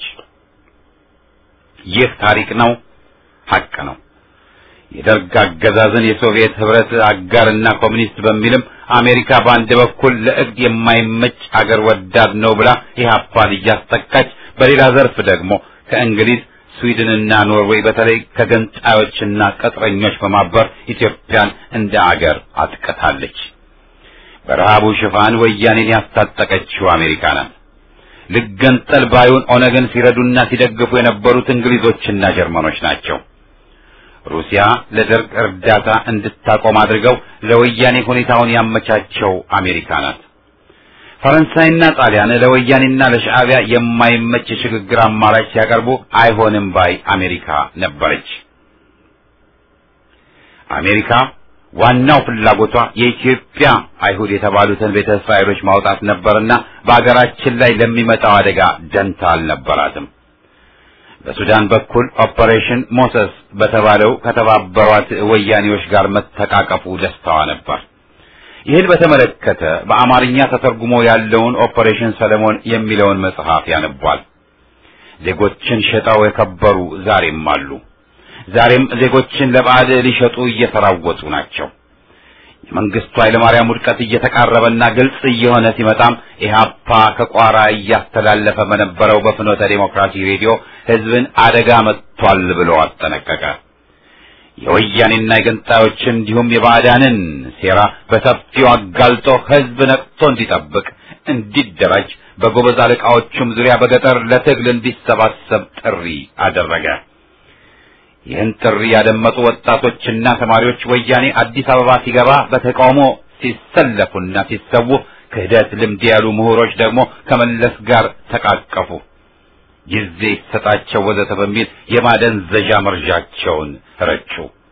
S1: ይህ ታሪክ ነው፣ ሐቅ ነው። የደርግ አገዛዝን የሶቪየት ህብረት አጋርና ኮሚኒስት በሚልም አሜሪካ በአንድ በኩል ለእግድ የማይመች አገር ወዳድ ነው ብላ ኢህአፓን እያስጠቃች፣ በሌላ ዘርፍ ደግሞ ከእንግሊዝ ስዊድንና ኖርዌይ በተለይ ከገንጣዮችና ቅጥረኞች በማበር ኢትዮጵያን እንደ አገር አጥቅታለች። በረሃቡ ሽፋን ወያኔን ያስታጠቀችው አሜሪካ ናት። ልገንጠል ባዩን ኦነግን ሲረዱና ሲደግፉ የነበሩት እንግሊዞችና ጀርመኖች ናቸው። ሩሲያ ለደርግ እርዳታ እንድታቆም አድርገው ለወያኔ ሁኔታውን ያመቻቸው አሜሪካ ናት። ፈረንሳይና ጣሊያን ለወያኔና ለሻዕቢያ የማይመች ሽግግር አማራጭ ሲያቀርቡ አይሆንም ባይ አሜሪካ ነበረች። አሜሪካ ዋናው ፍላጎቷ የኢትዮጵያ አይሁድ የተባሉትን ቤተ እስራኤሎች ማውጣት ነበርና በአገራችን ላይ ለሚመጣው አደጋ ደንታ አልነበራትም። በሱዳን በኩል ኦፐሬሽን ሞሰስ በተባለው ከተባበሯት ወያኔዎች ጋር መተቃቀፉ ደስታዋ ነበር። ይህን በተመለከተ በአማርኛ ተተርጉሞ ያለውን ኦፐሬሽን ሰለሞን የሚለውን መጽሐፍ ያነቧል። ዜጎችን ሸጠው የከበሩ ዛሬም አሉ። ዛሬም ዜጎችን ለባዕድ ሊሸጡ እየተራወጡ ናቸው። የመንግስቱ ኃይለማርያም ውድቀት እየተቃረበና ግልጽ እየሆነ ሲመጣም ኢህአፓ ከቋራ እያስተላለፈ በነበረው በፍኖተ ዲሞክራሲ ሬዲዮ ህዝብን አደጋ መጥቷል ብሎ አስጠነቀቀ። የወያኔና የገንጣዮችን እንዲሁም የባዕዳንን ሴራ በሰፊው አጋልጦ ህዝብ ነቅቶ እንዲጠብቅ፣ እንዲደራጅ፣ በጎበዝ አለቃዎቹም ዙሪያ በገጠር ለትግል እንዲሰባሰብ ጥሪ አደረገ። ይህን ጥሪ ያደመጡ ወጣቶችና ተማሪዎች ወያኔ አዲስ አበባ ሲገባ በተቃውሞ ሲሰለፉና ሲሰዉ፣ ክህደት ልምድ ያሉ ምሁሮች ደግሞ ከመለስ ጋር ተቃቀፉ። ጊዜ ይሰጣቸው ወዘተ በሚል የማደንዘዣ መርዣቸውን ረጩ።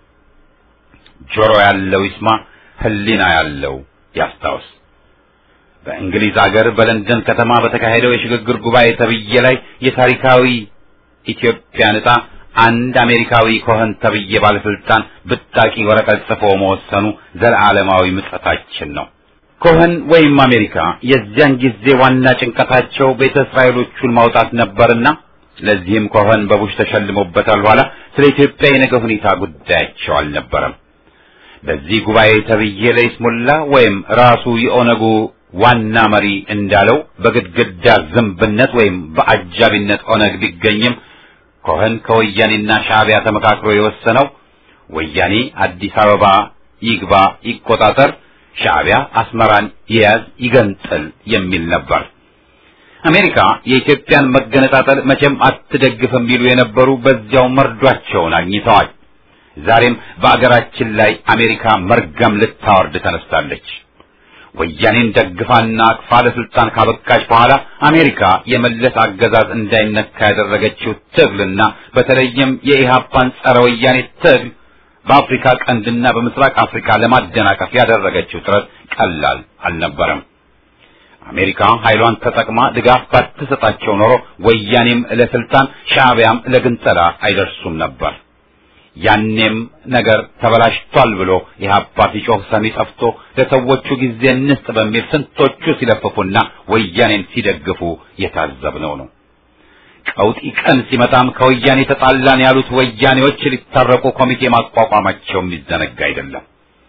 S1: ጆሮ ያለው ይስማ፣ ህሊና ያለው ያስታውስ። በእንግሊዝ አገር በለንደን ከተማ በተካሄደው የሽግግር ጉባኤ ተብዬ ላይ የታሪካዊ ኢትዮጵያ ዕጣ አንድ አሜሪካዊ ኮኸን ተብዬ ባለስልጣን ብጣቂ ወረቀት ጽፎ መወሰኑ ዘላለማዊ ምጸታችን ነው። ኮኸን ወይም አሜሪካ የዚያን ጊዜ ዋና ጭንቀታቸው ቤተ እስራኤሎቹን ማውጣት ነበርና ለዚህም ኮኸን በቡሽ ተሸልሞበታል። በኋላ ስለ ኢትዮጵያ የነገ ሁኔታ ጉዳያቸው አልነበረም። በዚህ ጉባኤ ተብዬ ለይስሙላ ወይም ራሱ የኦነጉ ዋና መሪ እንዳለው በግድግዳ ዝንብነት ወይም በአጃቢነት ኦነግ ቢገኝም ኮኸን ከወያኔና ሻዕቢያ ተመካክሮ የወሰነው ወያኔ አዲስ አበባ ይግባ ይቆጣጠር፣ ሻዕቢያ አስመራን ይያዝ ይገንጥል የሚል ነበር። አሜሪካ የኢትዮጵያን መገነጣጠል መቼም አትደግፍም ቢሉ የነበሩ በዚያው መርዷቸውን አግኝተዋል። ዛሬም በአገራችን ላይ አሜሪካ መርገም ልታወርድ ተነስታለች። ወያኔን ደግፋና አቅፋ ለስልጣን ካበቃች በኋላ አሜሪካ የመለስ አገዛዝ እንዳይነካ ያደረገችው ትግልና በተለይም የኢህአፓን ጸረ ወያኔ ትግል በአፍሪካ ቀንድና በምስራቅ አፍሪካ ለማደናቀፍ ያደረገችው ጥረት ቀላል አልነበረም። አሜሪካ ኃይሏን ተጠቅማ ድጋፍ ባትሰጣቸው ኖሮ ወያኔም ለስልጣን ሻዕቢያም ለግንጠላ አይደርሱም ነበር። ያኔም ነገር ተበላሽቷል ብሎ ኢህአፓ ሲጮህ ሰሚ ጠፍቶ ለሰዎቹ ጊዜ እንስጥ በሚል ስንቶቹ ሲለፍፉና ወያኔን ሲደግፉ የታዘብነው ነው። ቀውጢ ቀን ሲመጣም ከወያኔ ተጣላን ያሉት ወያኔዎች ሊታረቁ ኮሚቴ ማቋቋማቸው የሚዘነጋ አይደለም።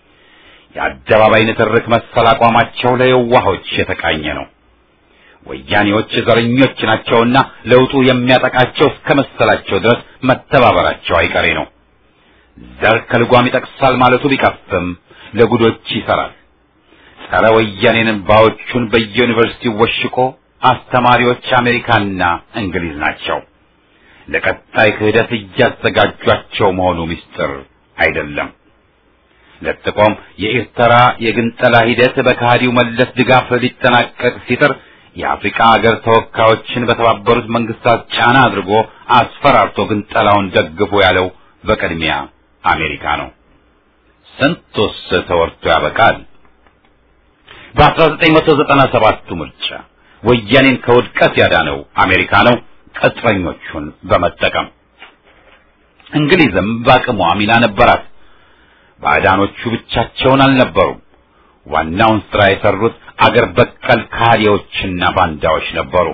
S1: የአደባባይ ንትርክ መሰል አቋማቸው ለየዋሆች የተቃኘ ነው። ወያኔዎች ዘረኞች ናቸውና ለውጡ የሚያጠቃቸው እስከመሰላቸው ድረስ መተባበራቸው አይቀሬ ነው። ዘር ከልጓም ይጠቅሳል ማለቱ ቢከፍም ለጉዶች ይሰራል። ጸረ ወያኔንን ባዎቹን በየዩኒቨርሲቲው ወሽቆ አስተማሪዎች አሜሪካና እንግሊዝ ናቸው። ለቀጣይ ክህደት እያዘጋጇቸው መሆኑ ምስጢር አይደለም። ለጥቆም የኤርትራ የግንጠላ ሂደት በካህዲው መለስ ድጋፍ ሊጠናቀቅ ሲጥር የአፍሪካ ሀገር ተወካዮችን በተባበሩት መንግስታት ጫና አድርጎ አስፈራርቶ ግንጠላውን ደግፎ ያለው በቅድሚያ አሜሪካ ነው። ስንቱስ ተወርቶ ያበቃል። በ1997 ምርጫ ወያኔን ከውድቀት ያዳነው አሜሪካ ነው፣ ቅጥረኞቹን በመጠቀም። እንግሊዝም በአቅሟ ሚና ነበራት። ባዕዳኖቹ ብቻቸውን አልነበሩም። ዋናውን ስራ የሰሩት አገር በቀል ካህዲዎችና ባንዳዎች ነበሩ።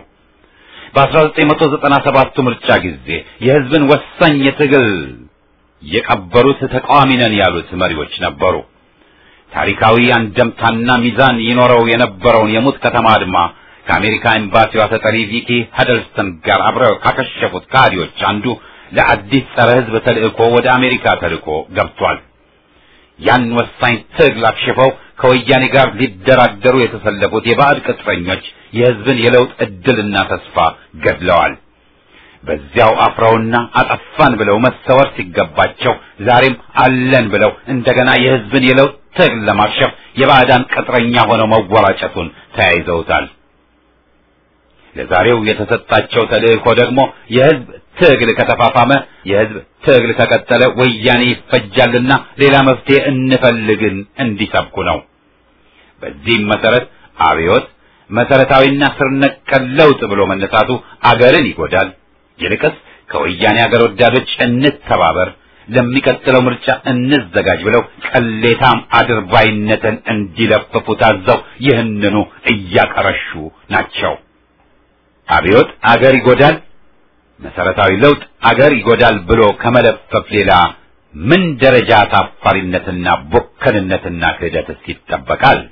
S1: በ1997 ምርጫ ጊዜ የህዝብን ወሳኝ የትግል የቀበሩት ተቃዋሚ ነን ያሉት መሪዎች ነበሩ። ታሪካዊ አንደምታና ሚዛን ይኖረው የነበረውን የሙት ከተማ አድማ ከአሜሪካ ኤምባሲዋ ተጠሪ ቪኪ ሀደልስተን ጋር አብረው ካከሸፉት ካህዲዎች አንዱ ለአዲስ ጸረ ህዝብ ተልእኮ ወደ አሜሪካ ተልእኮ ገብቷል። ያን ወሳኝ ትግል አክሽፈው ከወያኔ ጋር ሊደራደሩ የተሰለፉት የባዕድ ቅጥረኞች የህዝብን የለውጥ እድልና ተስፋ ገድለዋል። በዚያው አፍረውና አጠፋን ብለው መሰወር ሲገባቸው ዛሬም አለን ብለው እንደገና የህዝብን የለውጥ ትግል ለማክሸፍ የባዕዳን ቅጥረኛ ሆነው መወራጨቱን ተያይዘውታል። ለዛሬው የተሰጣቸው ተልእኮ ደግሞ የህዝብ ትግል ከተፋፋመ የህዝብ ትግል ከቀጠለ ወያኔ ይፈጃልና ሌላ መፍትሄ እንፈልግን እንዲሰብኩ ነው። በዚህም መሰረት አብዮት መሰረታዊና ስር ነቀል ለውጥ ብሎ መነሳቱ አገርን ይጎዳል። ይልቅስ ከወያኔ አገር ወዳዶች እንተባበር፣ ለሚቀጥለው ምርጫ እንዘጋጅ ብለው ቅሌታም አድርባይነትን እንዲለፍፉ ታዘው ይህንኑ እያቀረሹ ናቸው። አብዮት አገር ይጎዳል፣ መሰረታዊ ለውጥ አገር ይጎዳል ብሎ ከመለፈፍ ሌላ ምን ደረጃ ታፋሪነትና ቦከንነትና ክህደትስ ይጠበቃል?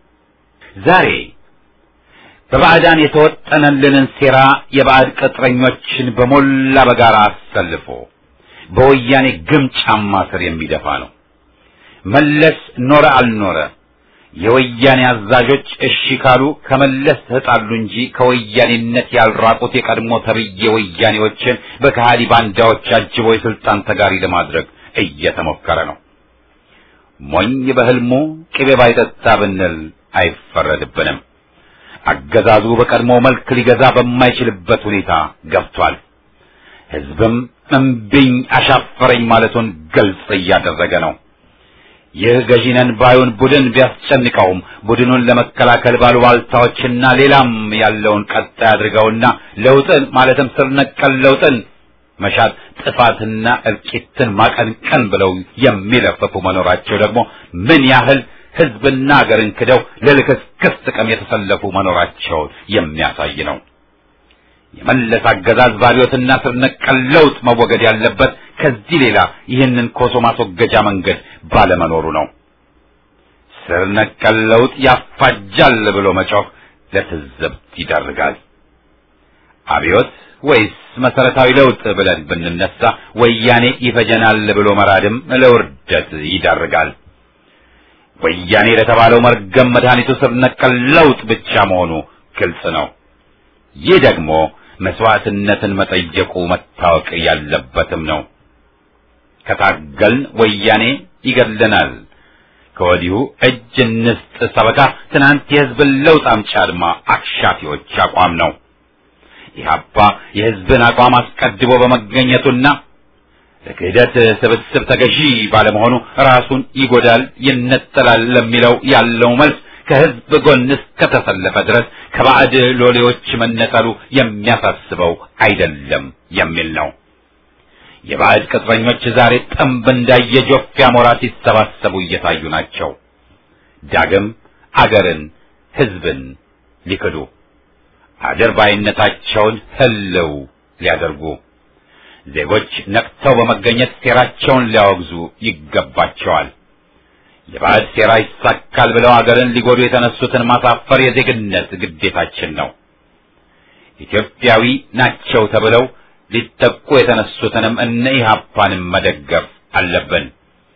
S1: ዛሬ በባዕዳን የተወጠነልንን ሴራ የባዕድ ቅጥረኞችን በሞላ በጋራ አሰልፎ በወያኔ ግም ጫማ ስር የሚደፋ ነው። መለስ ኖረ አልኖረ የወያኔ አዛዦች እሺ ካሉ ከመለስ ተጣሉ እንጂ ከወያኔነት ያልራቁት የቀድሞ ተብዬ ወያኔዎችን በከሃዲ ባንዳዎች አጅቦ የስልጣን ተጋሪ ለማድረግ እየተሞከረ ነው። ሞኝ በህልሙ ቅቤ ባይጠጣ ብንል አይፈረድብንም። አገዛዙ በቀድሞ መልክ ሊገዛ በማይችልበት ሁኔታ ገብቷል። ህዝብም እምቢኝ አሻፈረኝ ማለቱን ግልጽ እያደረገ ነው። ይህ ገዢነን ባዩን ቡድን ቢያስጨንቀውም ቡድኑን ለመከላከል ባሉባልታዎችና ሌላም ያለውን ቀጣይ አድርገውና ለውጥን ማለትም ስር ነቀል ለውጥን መሻት ጥፋትና እልቂትን ማቀንቀን ብለው የሚለፈፉ መኖራቸው ደግሞ ምን ያህል ህዝብና ሀገርን ክደው ለልክስክስ ጥቅም የተሰለፉ መኖራቸውን የሚያሳይ ነው። የመለስ አገዛዝ ባቢዮትና ስር ነቀል ለውጥ መወገድ ያለበት ከዚህ ሌላ ይህንን ኮሶ ማስወገጃ መንገድ ባለመኖሩ ነው። ስር ነቀል ለውጥ ያፋጃል ብሎ መጮህ ለትዝብት ይዳርጋል። አብዮት ወይስ መሰረታዊ ለውጥ ብለን ብንነሳ ወያኔ ይፈጀናል ብሎ መራድም ለውርደት ይዳርጋል። ወያኔ ለተባለው መርገም መድኃኒቱ ስር ነቀል ለውጥ ብቻ መሆኑ ግልጽ ነው። ይህ ደግሞ መስዋዕትነትን መጠየቁ መታወቅ ያለበትም ነው። ከታገልን ወያኔ ይገድለናል። ከወዲሁ እጅ እንስጥ ሰበካ ትናንት የህዝብን ለውጥ አምጪ አድማ አክሻፊዎች አቋም ነው። ኢህአፓ የህዝብን አቋም አስቀድሞ በመገኘቱና ለክህደት ስብስብ ተገዢ ባለመሆኑ ራሱን ይጎዳል፣ ይነጠላል ለሚለው ያለው መልስ ከህዝብ ጎን እስከተሰለፈ ድረስ ከባዕድ ሎሌዎች መነጠሉ የሚያሳስበው አይደለም የሚል ነው። የባዕድ ቅጥረኞች ዛሬ ጥንብ እንዳየ ጆፍ አሞራ ሲሰባሰቡ እየታዩ ናቸው። ዳግም አገርን፣ ህዝብን ሊክዱ አድርባይነታቸውን ህልው ሊያደርጉ ዜጎች ነቅተው በመገኘት ሴራቸውን ሊያወግዙ ይገባቸዋል። የባዕድ ሴራ ይሳካል ብለው አገርን ሊጎዱ የተነሱትን ማሳፈር የዜግነት ግዴታችን ነው። ኢትዮጵያዊ ናቸው ተብለው ሊጠቁ የተነሱትንም እነ ኢህአፓንም መደገፍ አለብን።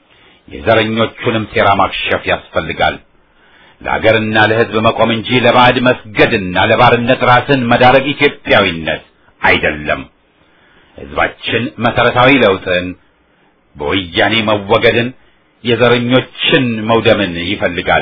S1: የዘረኞቹንም ሴራ ማክሸፍ ያስፈልጋል። ለሀገርና ለህዝብ መቆም እንጂ ለባዕድ መስገድና ለባርነት ራስን መዳረግ ኢትዮጵያዊነት አይደለም። ህዝባችን መሰረታዊ ለውጥን፣ በወያኔ መወገድን፣ የዘረኞችን መውደምን ይፈልጋል።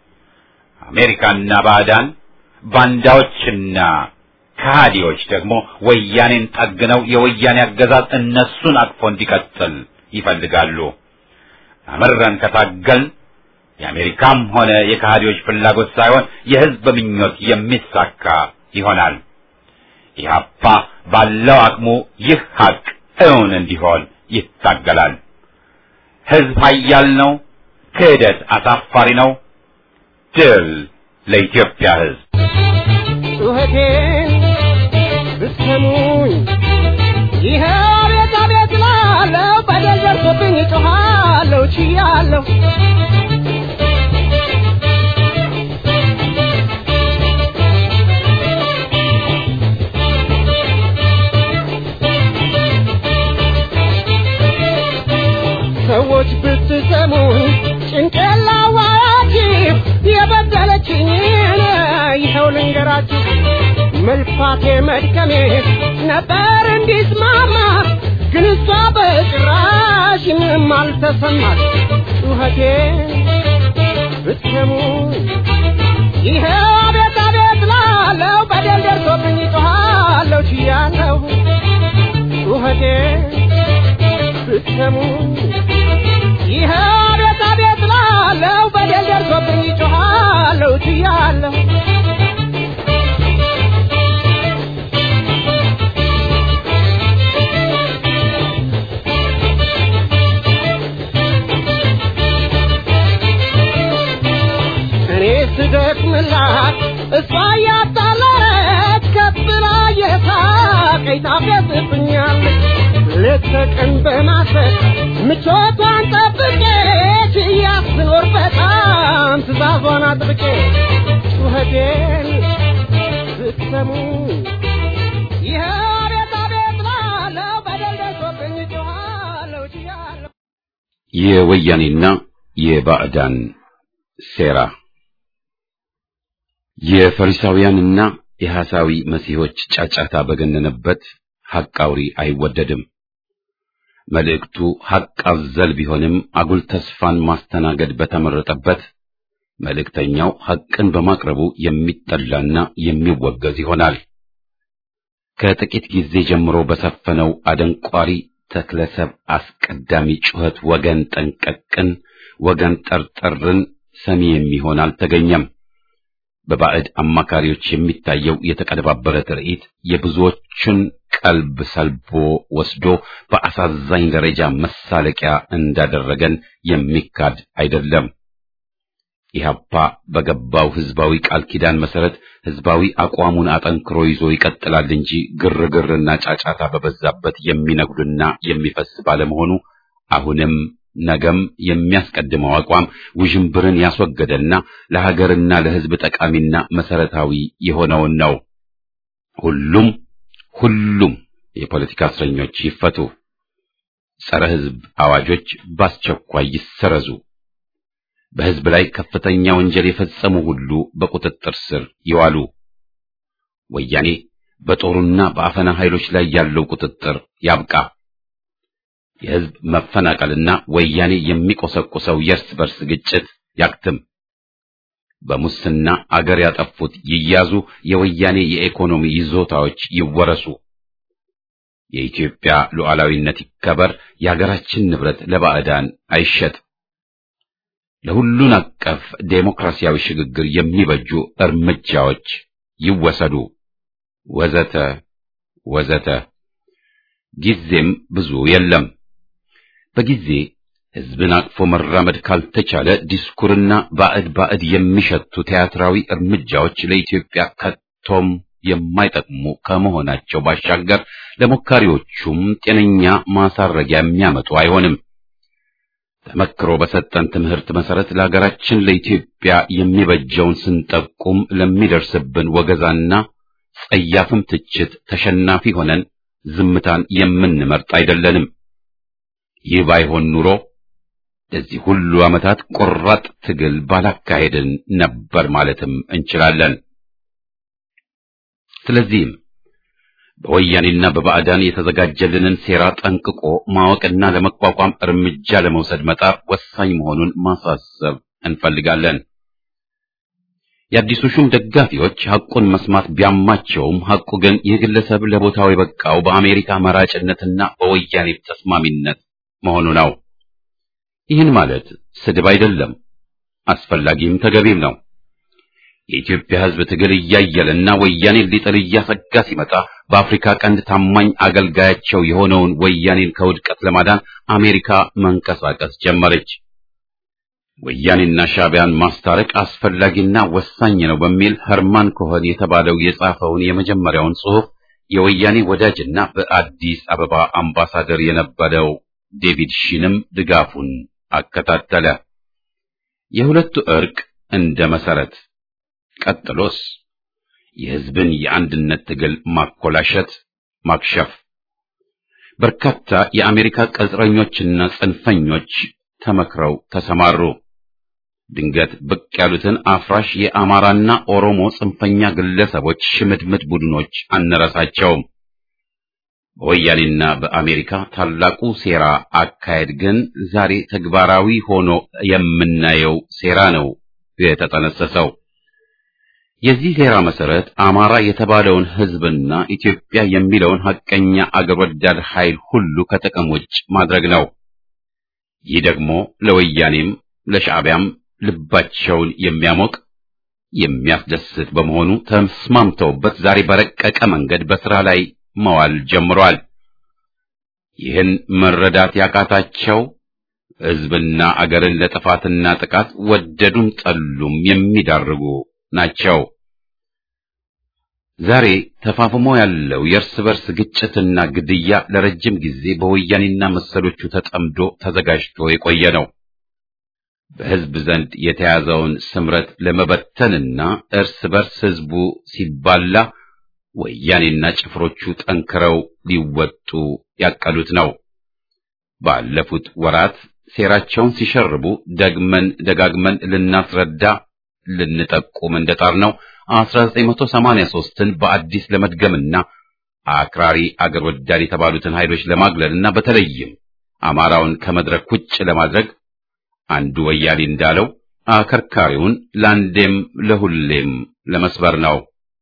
S1: አሜሪካና ባዕዳን ባንዳዎችና ከሃዲዎች ደግሞ ወያኔን ጠግነው የወያኔ አገዛዝ እነሱን አቅፎ እንዲቀጥል ይፈልጋሉ። አመረን ከታገልን የአሜሪካም ሆነ የከሃዲዎች ፍላጎት ሳይሆን የህዝብ ምኞት የሚሳካ ይሆናል። ኢህአፓ ባለው አቅሙ ይህ ሀቅ እውን እንዲሆን ይታገላል። ህዝብ ኃያል ነው። ክህደት አሳፋሪ ነው። ድል ለኢትዮጵያ ህዝብ።
S3: ጩኸቴን ብትሰሙኝ ይሄ አቤት አቤት እላለሁ። በደል ደርሶብኝ እጮኻለሁ፣ ችያለሁ። ሰዎች ብትሰሙኝ ጭንቅላዋችሁ የበደለችኝን ይኸው ልንገራችሁ። መልፋቴ መድከሜ ነበር እንዲስማማ፣ ግን እሷ በጭራሽ ምንም አልተሰማት። ጩኸቴን ብትሰሙኝ ይኸው አቤት አቤት እላለሁ። በደል ደርሶብኝ እጮኻለሁ፣ ችያለሁ። ጩኸቴን ብትሰሙ ይሄ አቤት አቤት ላለው በደል ደርሶብኝ ጮኻለሁ ችያለሁ እኔ ስደክምላት እሷ እያጣላች ከብላ የሳቀኝ ታፌዝብኛለች ሌት ተቀን በማሰብ ምቾቷን ጠብቄ ችያት ስኖር በጣም ትእዛዟን አጥብቄ ጩኸቴን ብትሰሙ ይሄ አቤት አቤት ላለው በደል ደርሶብኝ ጮኻለሁ ችያለሁ።
S1: የወያኔና የባዕዳን ሴራ የፈሪሳውያንና የሐሳዊ መሲሖች ጫጫታ በገነነበት ሐቅ አውሪ አይወደድም። መልእክቱ ሐቅ አዘል ቢሆንም አጉል ተስፋን ማስተናገድ በተመረጠበት መልእክተኛው ሐቅን በማቅረቡ የሚጠላና የሚወገዝ ይሆናል። ከጥቂት ጊዜ ጀምሮ በሰፈነው አደንቋሪ ተክለሰብ አስቀዳሚ ጩኸት ወገን ጠንቀቅን ወገን ጠርጠርን ሰሚ የሚሆን አልተገኘም። በባዕድ አማካሪዎች የሚታየው የተቀደባበረ ትርኢት የብዙዎችን ቀልብ ሰልቦ ወስዶ በአሳዛኝ ደረጃ መሳለቂያ እንዳደረገን የሚካድ አይደለም። ኢህአፓ በገባው ህዝባዊ ቃል ኪዳን መሰረት ህዝባዊ አቋሙን አጠንክሮ ይዞ ይቀጥላል እንጂ ግርግርና ጫጫታ በበዛበት የሚነጉድና የሚፈስ ባለመሆኑ አሁንም ነገም የሚያስቀድመው አቋም ውዥንብርን ያስወገደና ለሀገርና ለህዝብ ጠቃሚና መሰረታዊ የሆነውን ነው። ሁሉም የፖለቲካ እስረኞች ይፈቱ፣ ጸረ ህዝብ አዋጆች በአስቸኳይ ይሰረዙ፣ በህዝብ ላይ ከፍተኛ ወንጀል የፈጸሙ ሁሉ በቁጥጥር ስር ይዋሉ። ወያኔ በጦሩና በአፈና ኃይሎች ላይ ያለው ቁጥጥር ያብቃ። የህዝብ መፈናቀልና ወያኔ የሚቆሰቁሰው የእርስ በርስ ግጭት ያክትም። በሙስና አገር ያጠፉት ይያዙ፣ የወያኔ የኢኮኖሚ ይዞታዎች ይወረሱ። የኢትዮጵያ ሉዓላዊነት ይከበር፣ የሀገራችን ንብረት ለባዕዳን አይሸጥ። ለሁሉን አቀፍ ዴሞክራሲያዊ ሽግግር የሚበጁ እርምጃዎች ይወሰዱ፣ ወዘተ ወዘተ። ጊዜም ብዙ የለም። በጊዜ ህዝብን አቅፎ መራመድ ካልተቻለ ዲስኩርና ባዕድ የሚሸቱ ቲያትራዊ እርምጃዎች ለኢትዮጵያ ከቶም የማይጠቅሙ ከመሆናቸው ባሻገር ለሞካሪዎቹም ጤነኛ ማሳረጊያ የሚያመጡ አይሆንም። ተመክሮ በሰጠን ትምህርት መሰረት ለሀገራችን ለኢትዮጵያ የሚበጀውን ስንጠቁም ለሚደርስብን ወገዛና ጸያፍም ትችት ተሸናፊ ሆነን ዝምታን የምንመርጥ አይደለንም። ይህ ባይሆን ኑሮ ለዚህ ሁሉ ዓመታት ቆራጥ ትግል ባላካሄድን ነበር ማለትም እንችላለን። ስለዚህም በወያኔና በባዕዳን የተዘጋጀልንን ሴራ ጠንቅቆ ማወቅና ለመቋቋም እርምጃ ለመውሰድ መጣር ወሳኝ መሆኑን ማሳሰብ እንፈልጋለን። የአዲሱ ሹም ደጋፊዎች ሐቁን መስማት ቢያማቸውም ሐቁ ግን የግለሰብ ለቦታው የበቃው በአሜሪካ መራጭነትና በወያኔ ተስማሚነት መሆኑ ነው። ይህን ማለት ስድብ አይደለም፣ አስፈላጊም ተገቢም ነው። የኢትዮጵያ ሕዝብ ትግል እያየለና ወያኔን ሊጥል እያሰጋ ሲመጣ በአፍሪካ ቀንድ ታማኝ አገልጋያቸው የሆነውን ወያኔን ከውድቀት ለማዳን አሜሪካ መንቀሳቀስ ጀመረች። ወያኔና ሻዕቢያን ማስታረቅ አስፈላጊና ወሳኝ ነው በሚል ኸርማን ኮኸን የተባለው የጻፈውን የመጀመሪያውን ጽሑፍ የወያኔ ወዳጅና በአዲስ አበባ አምባሳደር የነበረው ዴቪድ ሺንም ድጋፉን አከታተለ። የሁለቱ ዕርቅ እንደ መሰረት፣ ቀጥሎስ የሕዝብን የአንድነት ትግል ማኮላሸት፣ ማክሸፍ። በርካታ የአሜሪካ ቅጥረኞችና ጽንፈኞች ተመክረው ተሰማሩ። ድንገት ብቅ ያሉትን አፍራሽ የአማራና ኦሮሞ ጽንፈኛ ግለሰቦች ሽምድምድ ቡድኖች አንረሳቸውም። በወያኔና በአሜሪካ ታላቁ ሴራ አካሄድ ግን ዛሬ ተግባራዊ ሆኖ የምናየው ሴራ ነው የተጠነሰሰው። የዚህ ሴራ መሰረት አማራ የተባለውን ህዝብና ኢትዮጵያ የሚለውን ሐቀኛ አገር ወዳድ ኃይል ሁሉ ከጥቅም ውጭ ማድረግ ነው። ይህ ደግሞ ለወያኔም ለሻዕቢያም ልባቸውን የሚያሞቅ የሚያስደስት በመሆኑ ተስማምተውበት ዛሬ በረቀቀ መንገድ በሥራ ላይ መዋል ጀምሯል። ይህን መረዳት ያቃታቸው ህዝብና አገርን ለጥፋትና ጥቃት ወደዱም ጠሉም የሚዳርጉ ናቸው። ዛሬ ተፋፍሞ ያለው የእርስ በርስ ግጭትና ግድያ ለረጅም ጊዜ በወያኔና መሰሎቹ ተጠምዶ ተዘጋጅቶ የቆየ ነው። በህዝብ ዘንድ የተያዘውን ስምረት ለመበተንና እርስ በርስ ህዝቡ ሲባላ ወያኔና ጭፍሮቹ ጠንክረው ሊወጡ ያቀሉት ነው። ባለፉት ወራት ሴራቸውን ሲሸርቡ ደግመን ደጋግመን ልናስረዳ ልንጠቁም እንደጣርነው 1983ን በአዲስ ለመድገምና አክራሪ አገር ወዳድ የተባሉትን ኃይሎች ለማግለልና በተለይም አማራውን ከመድረክ ውጭ ለማድረግ አንዱ ወያኔ እንዳለው አከርካሪውን ለአንዴም ለሁሌም ለመስበር ነው።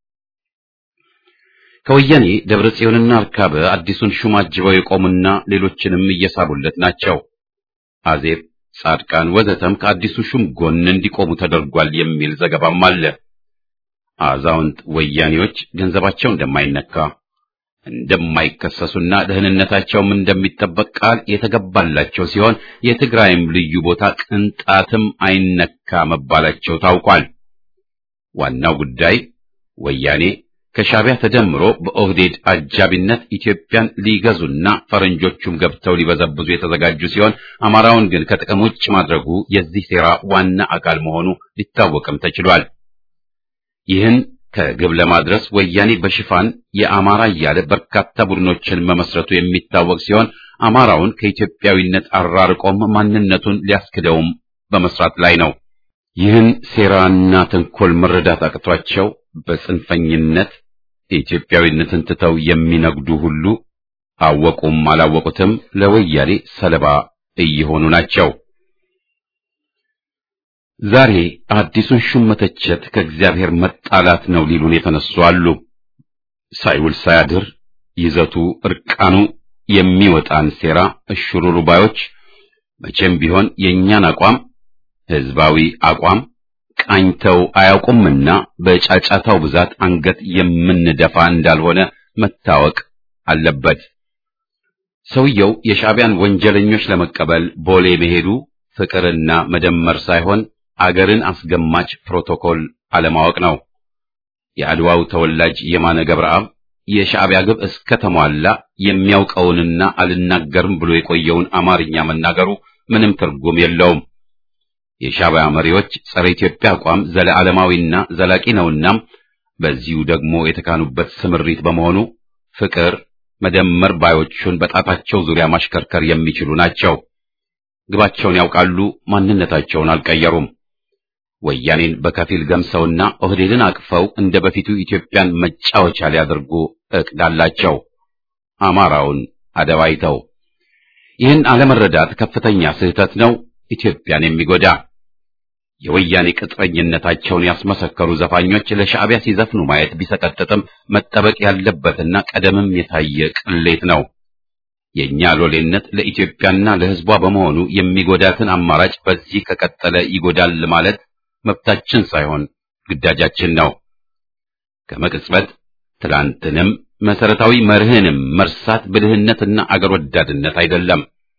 S1: ከወያኔ ደብረ ጽዮንና አርካበ አዲሱን ሹም አጅበው የቆሙና ሌሎችንም እየሳቡለት ናቸው። አዜብ፣ ጻድቃን ወዘተም ከአዲሱ ሹም ጎን እንዲቆሙ ተደርጓል የሚል ዘገባም አለ። አዛውንት ወያኔዎች ገንዘባቸው እንደማይነካ እንደማይከሰሱና ደህንነታቸውም እንደሚጠበቅ ቃል የተገባላቸው ሲሆን የትግራይም ልዩ ቦታ ቅንጣትም አይነካ መባላቸው ታውቋል። ዋናው ጉዳይ ወያኔ ከሻዕቢያ ተደምሮ በኦህዴድ አጃቢነት ኢትዮጵያን ሊገዙና ፈረንጆቹም ገብተው ሊበዘብዙ የተዘጋጁ ሲሆን አማራውን ግን ከጥቅም ውጭ ማድረጉ የዚህ ሴራ ዋና አካል መሆኑ ሊታወቅም ተችሏል። ይህን ከግብ ለማድረስ ወያኔ በሽፋን የአማራ እያለ በርካታ ቡድኖችን መመስረቱ የሚታወቅ ሲሆን አማራውን ከኢትዮጵያዊነት አራርቆም ማንነቱን ሊያስክደውም በመስራት ላይ ነው። ይህን ሴራና ተንኮል መረዳት አቅቷቸው በጽንፈኝነት ኢትዮጵያዊነትን ትተው የሚነግዱ ሁሉ አወቁም አላወቁትም ለወያኔ ሰለባ እየሆኑ ናቸው። ዛሬ አዲሱን ሹም መተቸት ከእግዚአብሔር መጣላት ነው ሊሉን የተነሱ አሉ። ሳይውል ሳያድር ይዘቱ እርቃኑ የሚወጣን ሴራ እሽሩሩ ባዮች መቼም ቢሆን የእኛን አቋም ህዝባዊ አቋም ቃኝተው አያውቁምና በጫጫታው ብዛት አንገት የምንደፋ እንዳልሆነ መታወቅ አለበት። ሰውየው የሻዕቢያን ወንጀለኞች ለመቀበል ቦሌ መሄዱ ፍቅርና መደመር ሳይሆን አገርን አስገማች ፕሮቶኮል አለማወቅ ነው። የአድዋው ተወላጅ የማነ ገብረአብ የሻዕቢያ ግብ እስከተሟላ የሚያውቀውንና አልናገርም ብሎ የቆየውን አማርኛ መናገሩ ምንም ትርጉም የለውም። የሻዕቢያ መሪዎች ጸረ ኢትዮጵያ አቋም ዘለዓለማዊና ዘላቂ ነውና በዚሁ ደግሞ የተካኑበት ስምሪት በመሆኑ ፍቅር መደመር ባዮቹን በጣታቸው ዙሪያ ማሽከርከር የሚችሉ ናቸው። ግባቸውን ያውቃሉ፣ ማንነታቸውን አልቀየሩም። ወያኔን በከፊል ገምሰውና ኦህዴድን አቅፈው እንደ በፊቱ ኢትዮጵያን መጫወቻ ሊያደርጉ እቅድ አላቸው። አማራውን አደባይተው ይህን አለመረዳት ከፍተኛ ስህተት ነው፣ ኢትዮጵያን የሚጎዳ። የወያኔ ቅጥረኝነታቸውን ያስመሰከሩ ዘፋኞች ለሻዕቢያ ሲዘፍኑ ማየት ቢሰቀጥጥም መጠበቅ ያለበትና ቀደምም የታየ ቅሌት ነው። የኛ ሎሌነት ለኢትዮጵያና ለሕዝቧ በመሆኑ የሚጎዳትን አማራጭ በዚህ ከቀጠለ ይጎዳል ማለት መብታችን ሳይሆን ግዳጃችን ነው። ከመቅጽበት ትላንትንም መሰረታዊ መርህንም መርሳት ብልህነትና አገር ወዳድነት አይደለም።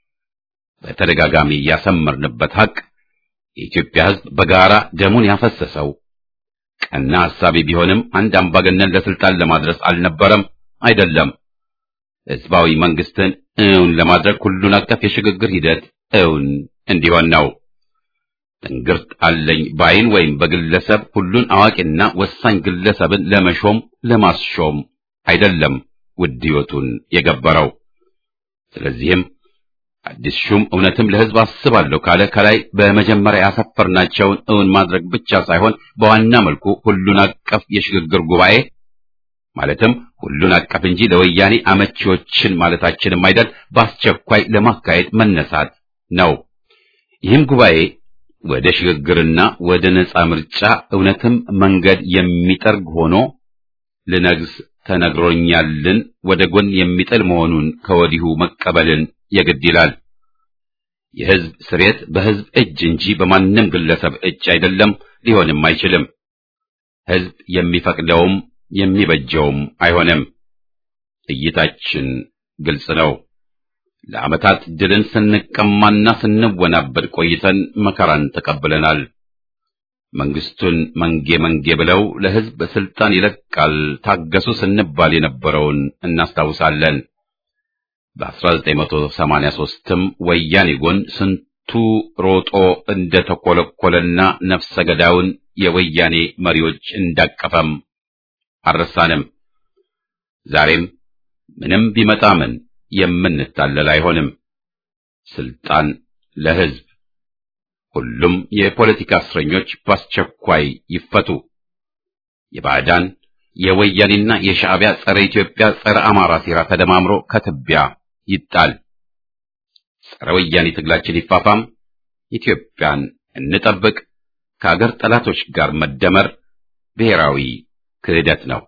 S1: በተደጋጋሚ ያሰመርንበት ሐቅ የኢትዮጵያ ሕዝብ በጋራ ደሙን ያፈሰሰው ቀና ሐሳቢ ቢሆንም አንድ አምባገነን ለስልጣን ለማድረስ አልነበረም፣ አይደለም። ሕዝባዊ መንግስትን እውን ለማድረግ ሁሉን አቀፍ የሽግግር ሂደት እውን እንዲሆን ነው። ትንግርት አለኝ ባይን ወይም በግለሰብ ሁሉን አዋቂና ወሳኝ ግለሰብን ለመሾም ለማስሾም አይደለም ውድ ሕይወቱን የገበረው። ስለዚህም አዲስ ሹም እውነትም ለሕዝብ አስባለሁ ካለ ከላይ በመጀመሪያ ያሰፈርናቸውን እውን ማድረግ ብቻ ሳይሆን በዋና መልኩ ሁሉን አቀፍ የሽግግር ጉባኤ ማለትም ሁሉን አቀፍ እንጂ ለወያኔ አመቺዎችን ማለታችንም አይደል በአስቸኳይ ለማካሄድ መነሳት ነው። ይህም ጉባኤ ወደ ሽግግርና ወደ ነጻ ምርጫ እውነትም መንገድ የሚጠርግ ሆኖ ልነግስ ተነግሮኛልን ወደ ጎን የሚጥል መሆኑን ከወዲሁ መቀበልን የግድ ይላል። የሕዝብ ስሬት በሕዝብ እጅ እንጂ በማንም ግለሰብ እጅ አይደለም፣ ሊሆንም አይችልም። ሕዝብ የሚፈቅደውም የሚበጀውም አይሆንም። እይታችን ግልጽ ነው። ለዓመታት ድልን ስንቀማና ስንወናበድ ቆይተን መከራን ተቀብለናል። መንግስቱን መንጌ ብለው ለሕዝብ ስልጣን ይለቃል ታገሱ ስንባል የነበረውን እናስታውሳለን። በ1983ም ወያኔ ጎን ስንቱ ሮጦ እንደተኮለኮለና ነፍሰ ገዳዩን የወያኔ መሪዎች እንዳቀፈም አልረሳንም። ዛሬም ምንም ቢመጣ ምን የምንታለል አይሆንም። ስልጣን ለሕዝብ። ሁሉም የፖለቲካ እስረኞች በአስቸኳይ ይፈቱ። የባዕዳን የወያኔና የሻዕቢያ ጸረ ኢትዮጵያ ጸረ አማራ ሴራ ተደማምሮ ከትቢያ ይጣል። ጸረ ወያኔ ትግላችን ይፋፋም። ኢትዮጵያን እንጠብቅ። ከአገር ጠላቶች ጋር መደመር ብሔራዊ ክህደት ነው።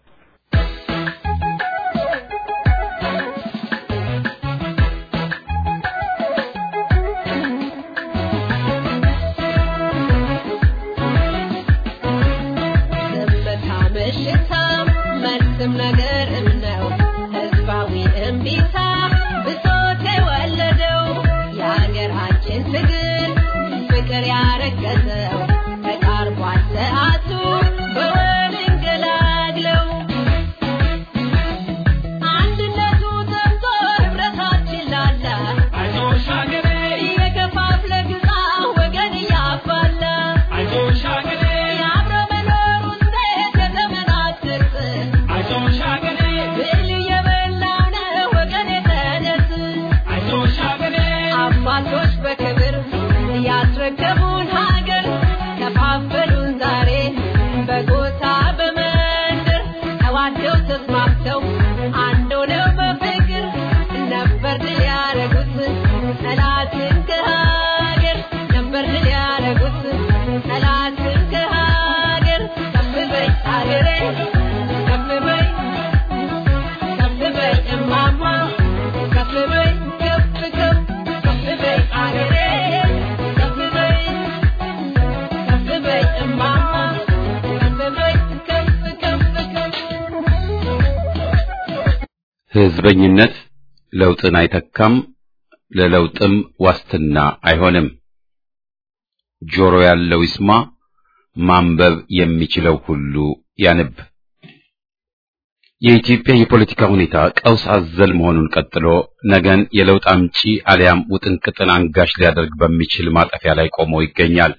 S1: ሕዝበኝነት ለውጥን አይተካም፣ ለለውጥም ዋስትና አይሆንም። ጆሮ ያለው ይስማ፣ ማንበብ የሚችለው ሁሉ ያንብ። የኢትዮጵያ የፖለቲካ ሁኔታ ቀውስ አዘል መሆኑን ቀጥሎ ነገን የለውጥ አምጪ አሊያም ውጥንቅጥን አንጋሽ ሊያደርግ በሚችል ማጠፊያ ላይ ቆሞ ይገኛል።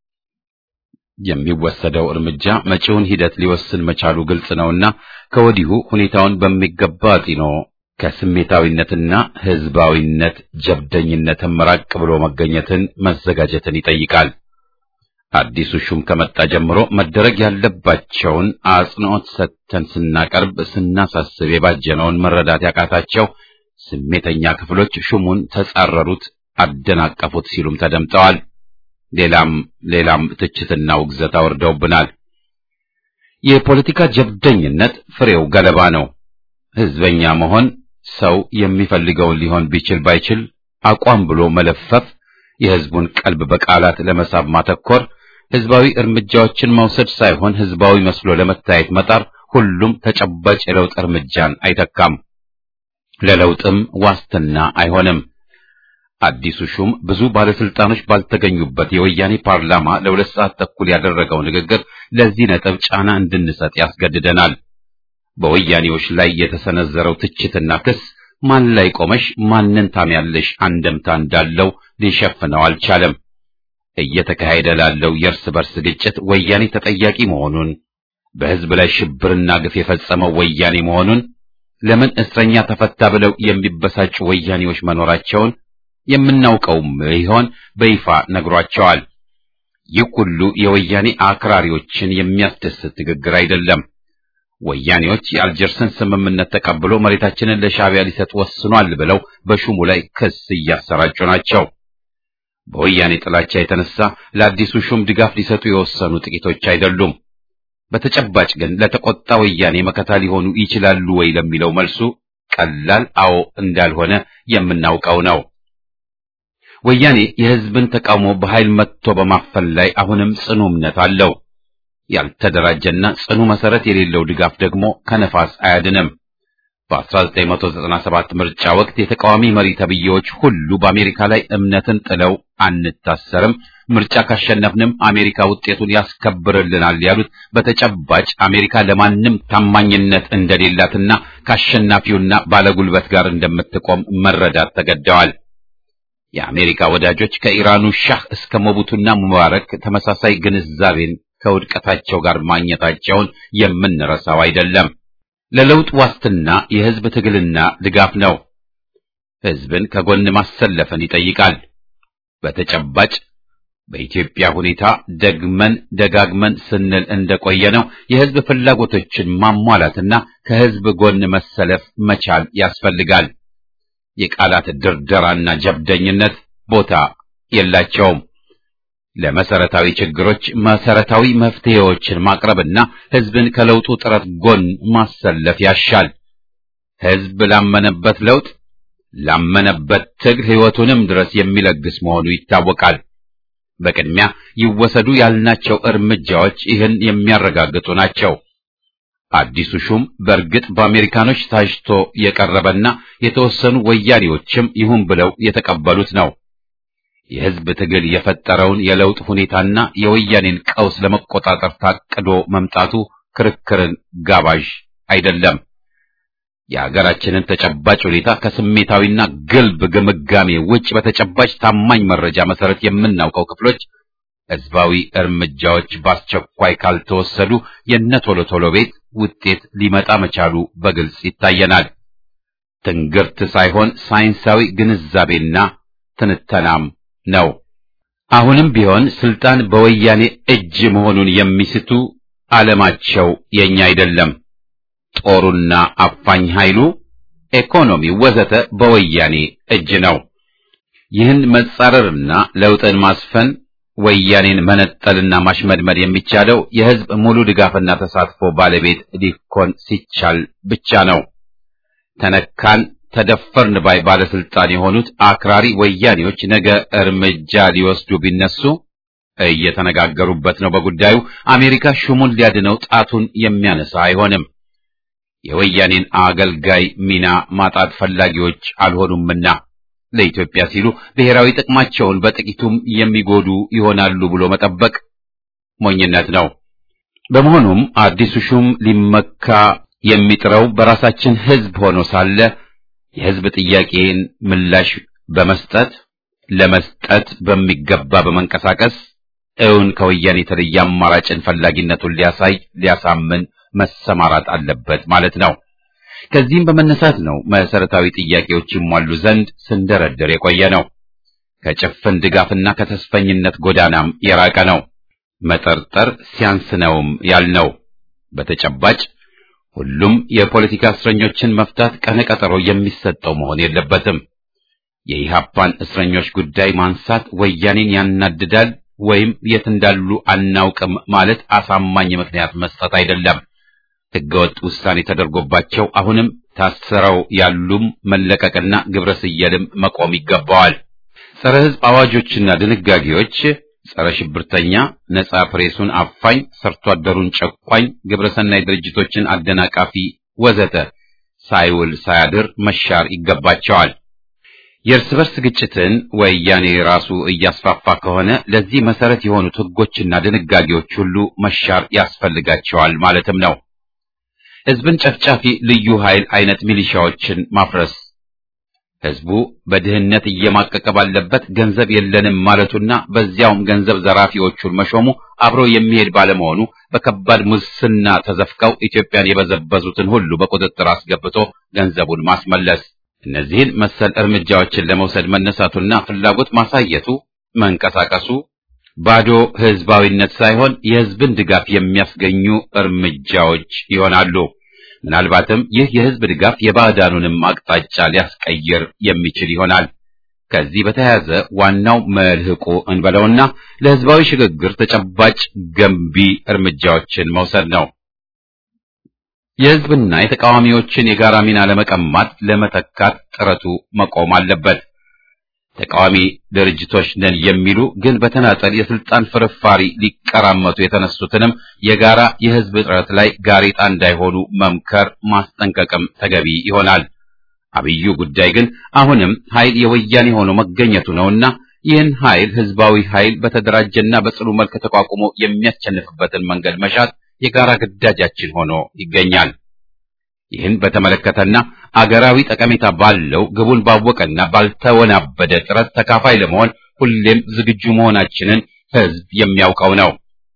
S1: የሚወሰደው እርምጃ መጪውን ሂደት ሊወስን መቻሉ ግልጽ ነውና ከወዲሁ ሁኔታውን በሚገባ አጢኖ ከስሜታዊነትና ህዝባዊነት ጀብደኝነትን መራቅ ብሎ መገኘትን መዘጋጀትን ይጠይቃል። አዲሱ ሹም ከመጣ ጀምሮ መደረግ ያለባቸውን አጽንዖት ሰጥተን ስናቀርብ ስናሳስብ የባጀነውን መረዳት ያቃታቸው ስሜተኛ ክፍሎች ሹሙን ተጻረሩት፣ አደናቀፉት ሲሉም ተደምጠዋል። ሌላም ትችትና ውግዘት አወርደውብናል። የፖለቲካ ጀብደኝነት ፍሬው ገለባ ነው። ህዝበኛ መሆን ሰው የሚፈልገውን ሊሆን ቢችል ባይችል አቋም ብሎ መለፈፍ፣ የህዝቡን ቀልብ በቃላት ለመሳብ ማተኮር፣ ህዝባዊ እርምጃዎችን መውሰድ ሳይሆን ህዝባዊ መስሎ ለመታየት መጣር ሁሉም ተጨባጭ የለውጥ እርምጃን አይተካም፣ ለለውጥም ዋስትና አይሆንም። አዲሱ ሹም ብዙ ባለስልጣኖች ባልተገኙበት የወያኔ ፓርላማ ለ2 ሰዓት ተኩል ያደረገው ንግግር ለዚህ ነጥብ ጫና እንድንሰጥ ያስገድደናል። በወያኔዎች ላይ የተሰነዘረው ትችትና ክስ ማን ላይ ቆመሽ ማንን ታሚያለሽ አንደምታ እንዳለው ሊሸፍነው አልቻለም። እየተካሄደ ላለው የእርስ በርስ ግጭት ወያኔ ተጠያቂ መሆኑን፣ በህዝብ ላይ ሽብርና ግፍ የፈጸመው ወያኔ መሆኑን፣ ለምን እስረኛ ተፈታ ብለው የሚበሳጩ ወያኔዎች መኖራቸውን የምናውቀውም ይሆን በይፋ ነግሯቸዋል። ይህ ሁሉ የወያኔ አክራሪዎችን የሚያስደስት ንግግር አይደለም። ወያኔዎች የአልጀርስን ስምምነት ተቀብሎ መሬታችንን ለሻዕቢያ ሊሰጥ ወስኗል ብለው በሹሙ ላይ ክስ እያሰራጩ ናቸው። በወያኔ ጥላቻ የተነሳ ለአዲሱ ሹም ድጋፍ ሊሰጡ የወሰኑ ጥቂቶች አይደሉም። በተጨባጭ ግን ለተቆጣ ወያኔ መከታ ሊሆኑ ይችላሉ ወይ ለሚለው መልሱ ቀላል አዎ እንዳልሆነ የምናውቀው ነው። ወያኔ የሕዝብን ተቃውሞ በኃይል መጥቶ በማፈን ላይ አሁንም ጽኑ እምነት አለው። ያልተደራጀና ጽኑ መሰረት የሌለው ድጋፍ ደግሞ ከነፋስ አያድንም። በ1997 ምርጫ ወቅት የተቃዋሚ መሪ ተብዬዎች ሁሉ በአሜሪካ ላይ እምነትን ጥለው አንታሰርም፣ ምርጫ ካሸነፍንም አሜሪካ ውጤቱን ያስከብርልናል ያሉት በተጨባጭ አሜሪካ ለማንም ታማኝነት እንደሌላትና ከአሸናፊውና ባለጉልበት ጋር እንደምትቆም መረዳት ተገደዋል። የአሜሪካ ወዳጆች ከኢራኑ ሻህ እስከ ሞቡቱና ሙባረክ ተመሳሳይ ግንዛቤን ከውድቀታቸው ጋር ማግኘታቸውን የምንረሳው አይደለም። ለለውጥ ዋስትና የሕዝብ ትግልና ድጋፍ ነው። ሕዝብን ከጎን ማሰለፍን ይጠይቃል። በተጨባጭ በኢትዮጵያ ሁኔታ ደግመን ደጋግመን ስንል እንደቆየነው የሕዝብ ፍላጎቶችን ማሟላትና ከሕዝብ ጎን መሰለፍ መቻል ያስፈልጋል። የቃላት ድርደራና ጀብደኝነት ቦታ የላቸውም። ለመሰረታዊ ችግሮች መሰረታዊ መፍትሄዎችን ማቅረብና ሕዝብን ከለውጡ ጥረት ጎን ማሰለፍ ያሻል። ሕዝብ ላመነበት ለውጥ ላመነበት ትግል ሕይወቱንም ድረስ የሚለግስ መሆኑ ይታወቃል። በቅድሚያ ይወሰዱ ያልናቸው እርምጃዎች ይህን የሚያረጋግጡ ናቸው። አዲሱ ሹም በእርግጥ በአሜሪካኖች ታጭቶ የቀረበና የተወሰኑ ወያኔዎችም ይሁን ብለው የተቀበሉት ነው። የሕዝብ ትግል የፈጠረውን የለውጥ ሁኔታና የወያኔን ቀውስ ለመቆጣጠር ታቅዶ መምጣቱ ክርክርን ጋባዥ አይደለም። የሀገራችንን ተጨባጭ ሁኔታ ከስሜታዊና ግልብ ግምጋሜ ውጭ በተጨባጭ ታማኝ መረጃ መሰረት የምናውቀው ክፍሎች ሕዝባዊ እርምጃዎች በአስቸኳይ ካልተወሰዱ የነቶሎ ቶሎ ቤት ውጤት ሊመጣ መቻሉ በግልጽ ይታየናል። ትንግርት ሳይሆን ሳይንሳዊ ግንዛቤና ትንተናም ነው። አሁንም ቢሆን ስልጣን በወያኔ እጅ መሆኑን የሚስቱ ዓለማቸው የኛ አይደለም። ጦሩና አፋኝ ኃይሉ፣ ኢኮኖሚው ወዘተ በወያኔ እጅ ነው። ይህን መጻረርና ለውጥን ማስፈን ወያኔን መነጠልና ማሽመድመድ የሚቻለው የሕዝብ ሙሉ ድጋፍና ተሳትፎ ባለቤት ሊኮን ሲቻል ብቻ ነው። ተነካን ተደፈርን ባይ ባለስልጣን የሆኑት አክራሪ ወያኔዎች ነገ እርምጃ ሊወስዱ ቢነሱ እየተነጋገሩበት ነው። በጉዳዩ አሜሪካ ሹሙን ሊያድነው ጣቱን የሚያነሳ አይሆንም። የወያኔን አገልጋይ ሚና ማጣት ፈላጊዎች አልሆኑምና ለኢትዮጵያ ሲሉ ብሔራዊ ጥቅማቸውን በጥቂቱም የሚጎዱ ይሆናሉ ብሎ መጠበቅ ሞኝነት ነው። በመሆኑም አዲሱ ሹም ሊመካ የሚጥረው በራሳችን ሕዝብ ሆኖ ሳለ የሕዝብ ጥያቄን ምላሽ በመስጠት ለመስጠት በሚገባ በመንቀሳቀስ እውን ከወያኔ የተለየ አማራጭን ፈላጊነቱን ሊያሳምን መሰማራት አለበት ማለት ነው። ከዚህም በመነሳት ነው መሰረታዊ ጥያቄዎች ይሟሉ ዘንድ ስንደረደር የቆየ ነው። ከጭፍን ድጋፍና ከተስፈኝነት ጎዳናም የራቀ ነው። መጠርጠር ሲያንስ ነውም ያልነው። በተጨባጭ ሁሉም የፖለቲካ እስረኞችን መፍታት ቀነቀጠሮ የሚሰጠው መሆን የለበትም። የኢህአፓን እስረኞች ጉዳይ ማንሳት ወያኔን ያናድዳል ወይም የት እንዳሉ አናውቅም ማለት አሳማኝ ምክንያት መስጠት አይደለም። ሕገወጥ ውሳኔ ተደርጎባቸው አሁንም ታስረው ያሉም መለቀቅና ግብረ ስየልም መቆም ይገባዋል። ጸረ ሕዝብ አዋጆችና ድንጋጌዎች ጸረ ሽብርተኛ፣ ነጻ ፕሬሱን አፋኝ፣ ሰርቶ አደሩን ጨቋኝ፣ ግብረ ሰናይ ድርጅቶችን አደናቃፊ ወዘተ ሳይውል ሳያድር መሻር ይገባቸዋል። የእርስ በርስ ግጭትን ወያኔ ራሱ እያስፋፋ ከሆነ ለዚህ መሰረት የሆኑት ሕጎችና ድንጋጌዎች ሁሉ መሻር ያስፈልጋቸዋል ማለትም ነው። ሕዝብን ጨፍጫፊ ልዩ ኃይል አይነት ሚሊሻዎችን ማፍረስ፣ ሕዝቡ በድህነት እየማቀቀ ባለበት ገንዘብ የለንም ማለቱና በዚያውም ገንዘብ ዘራፊዎቹን መሾሙ አብሮ የሚሄድ ባለመሆኑ በከባድ ሙስና ተዘፍቀው ኢትዮጵያን የበዘበዙትን ሁሉ በቁጥጥር አስገብቶ ገንዘቡን ማስመለስ፣ እነዚህን መሰል እርምጃዎችን ለመውሰድ መነሳቱና ፍላጎት ማሳየቱ መንቀሳቀሱ ባዶ ሕዝባዊነት ሳይሆን የሕዝብን ድጋፍ የሚያስገኙ እርምጃዎች ይሆናሉ። ምናልባትም ይህ የሕዝብ ድጋፍ የባዕዳኑንም አቅጣጫ ሊያስቀይር የሚችል ይሆናል። ከዚህ በተያያዘ ዋናው መልህቁ እንበለውና ለህዝባዊ ሽግግር ተጨባጭ ገንቢ እርምጃዎችን መውሰድ ነው። የህዝብና የተቃዋሚዎችን የጋራ ሚና ለመቀማት ለመተካት ጥረቱ መቆም አለበት። ተቃዋሚ ድርጅቶች ነን የሚሉ ግን በተናጠል የስልጣን ፍርፋሪ ሊቀራመቱ የተነሱትንም የጋራ የህዝብ ጥረት ላይ ጋሬጣ እንዳይሆኑ መምከር ማስጠንቀቅም ተገቢ ይሆናል። አብዩ ጉዳይ ግን አሁንም ኃይል የወያኔ ሆኖ መገኘቱ ነውና ይህን ኃይል ህዝባዊ ኃይል በተደራጀና በጽኑ መልክ ተቋቁሞ የሚያስቸንፍበትን መንገድ መሻት የጋራ ግዳጃችን ሆኖ ይገኛል። ይህን በተመለከተና አገራዊ ጠቀሜታ ባለው ግቡን ባወቀና ባልተወናበደ ጥረት ተካፋይ ለመሆን ሁሌም ዝግጁ መሆናችንን ህዝብ የሚያውቀው ነው።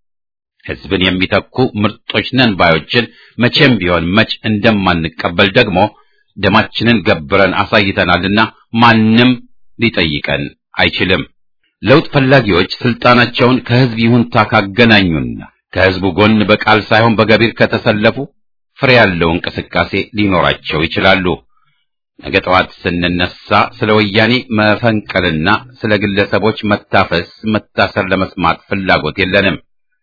S1: ህዝብን የሚተኩ ምርጦች ነን ባዮችን መቼም ቢሆን መች እንደማንቀበል ደግሞ ደማችንን ገብረን አሳይተናልና ማንም ሊጠይቀን አይችልም። ለውጥ ፈላጊዎች ስልጣናቸውን ከህዝብ ይሁንታ ካገናኙና ከህዝቡ ጎን በቃል ሳይሆን በገቢር ከተሰለፉ ፍሬ ያለው እንቅስቃሴ ሊኖራቸው ይችላሉ። ነገ ጠዋት ስንነሳ ስለ ወያኔ መፈንቀልና ስለ ግለሰቦች መታፈስ መታሰር ለመስማት ፍላጎት የለንም።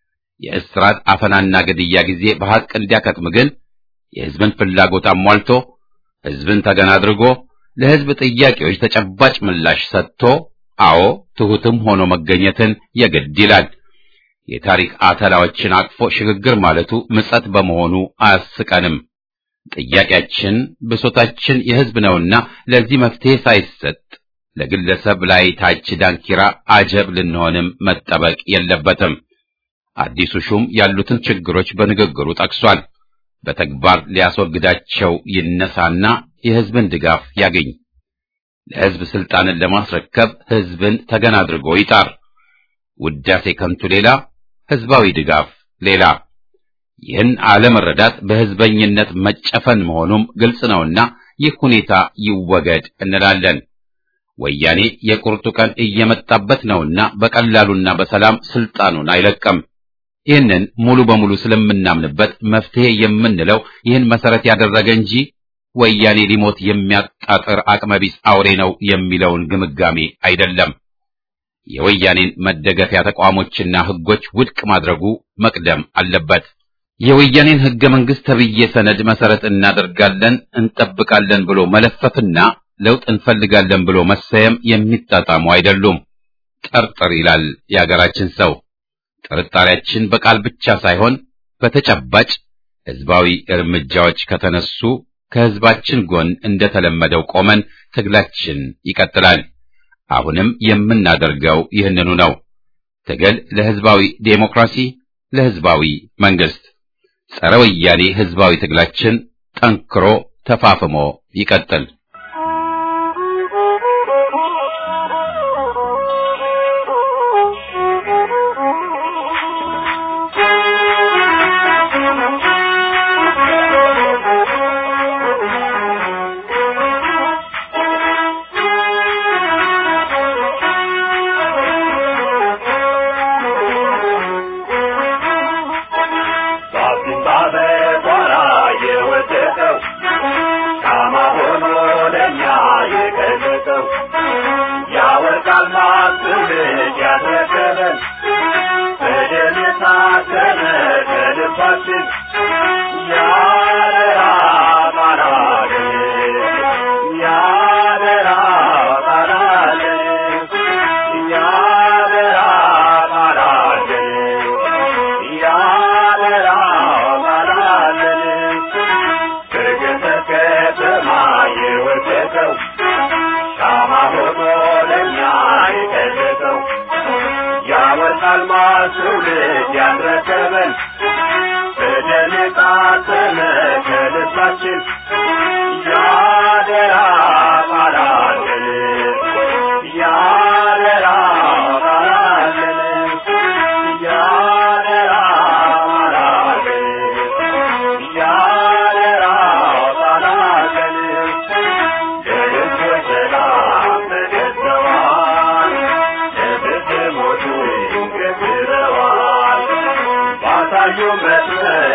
S1: የእስራት አፈናና ግድያ ጊዜ በሐቅ እንዲያከትም ግን የህዝብን ፍላጎት አሟልቶ ህዝብን ተገና አድርጎ ለህዝብ ጥያቄዎች ተጨባጭ ምላሽ ሰጥቶ አዎ ትሁትም ሆኖ መገኘትን የግድ ይላል። የታሪክ አተላዎችን አቅፎ ሽግግር ማለቱ ምጸት በመሆኑ አያስቀንም። ጥያቄያችን ብሶታችን የህዝብ ነውና ለዚህ መፍትሄ ሳይሰጥ ለግለሰብ ላይ ታች ዳንኪራ አጀብ ልንሆንም መጠበቅ የለበትም። አዲሱ ሹም ያሉትን ችግሮች በንግግሩ ጠቅሷል። በተግባር ሊያስወግዳቸው ይነሳና የህዝብን ድጋፍ ያገኝ። ለህዝብ ስልጣንን ለማስረከብ ህዝብን ተገና አድርጎ ይጣር። ውዳሴ ከንቱ ሌላ፣ ህዝባዊ ድጋፍ ሌላ። ይህን አለመረዳት በህዝበኝነት መጨፈን መሆኑም ግልጽ ነውና ይህ ሁኔታ ይወገድ እንላለን። ወያኔ የቁርጡ ቀን እየመጣበት ነውና በቀላሉና በሰላም ስልጣኑን አይለቅም። ይህንን ሙሉ በሙሉ ስለምናምንበት መፍትሄ የምንለው ይህን መሰረት ያደረገ እንጂ ወያኔ ሊሞት የሚያጣጥር አቅመቢስ አውሬ ነው የሚለውን ግምጋሜ አይደለም። የወያኔን መደገፊያ ተቋሞችና ህጎች ውድቅ ማድረጉ መቅደም አለበት። የወያኔን ህገ መንግስት ተብዬ ሰነድ መሰረት እናደርጋለን እንጠብቃለን ብሎ መለፈፍና ለውጥ እንፈልጋለን ብሎ መሰየም የሚጣጣሙ አይደሉም። ጠርጥር ይላል የሀገራችን ሰው። ጥርጣሬያችን በቃል ብቻ ሳይሆን በተጨባጭ ህዝባዊ እርምጃዎች ከተነሱ ከህዝባችን ጎን እንደተለመደው ቆመን ትግላችን ይቀጥላል። አሁንም የምናደርገው ይህንኑ ነው። ትግል ለህዝባዊ ዴሞክራሲ፣ ለህዝባዊ መንግስት። ጸረ ወያኔ ህዝባዊ ትግላችን ጠንክሮ ተፋፍሞ ይቀጥል።
S4: You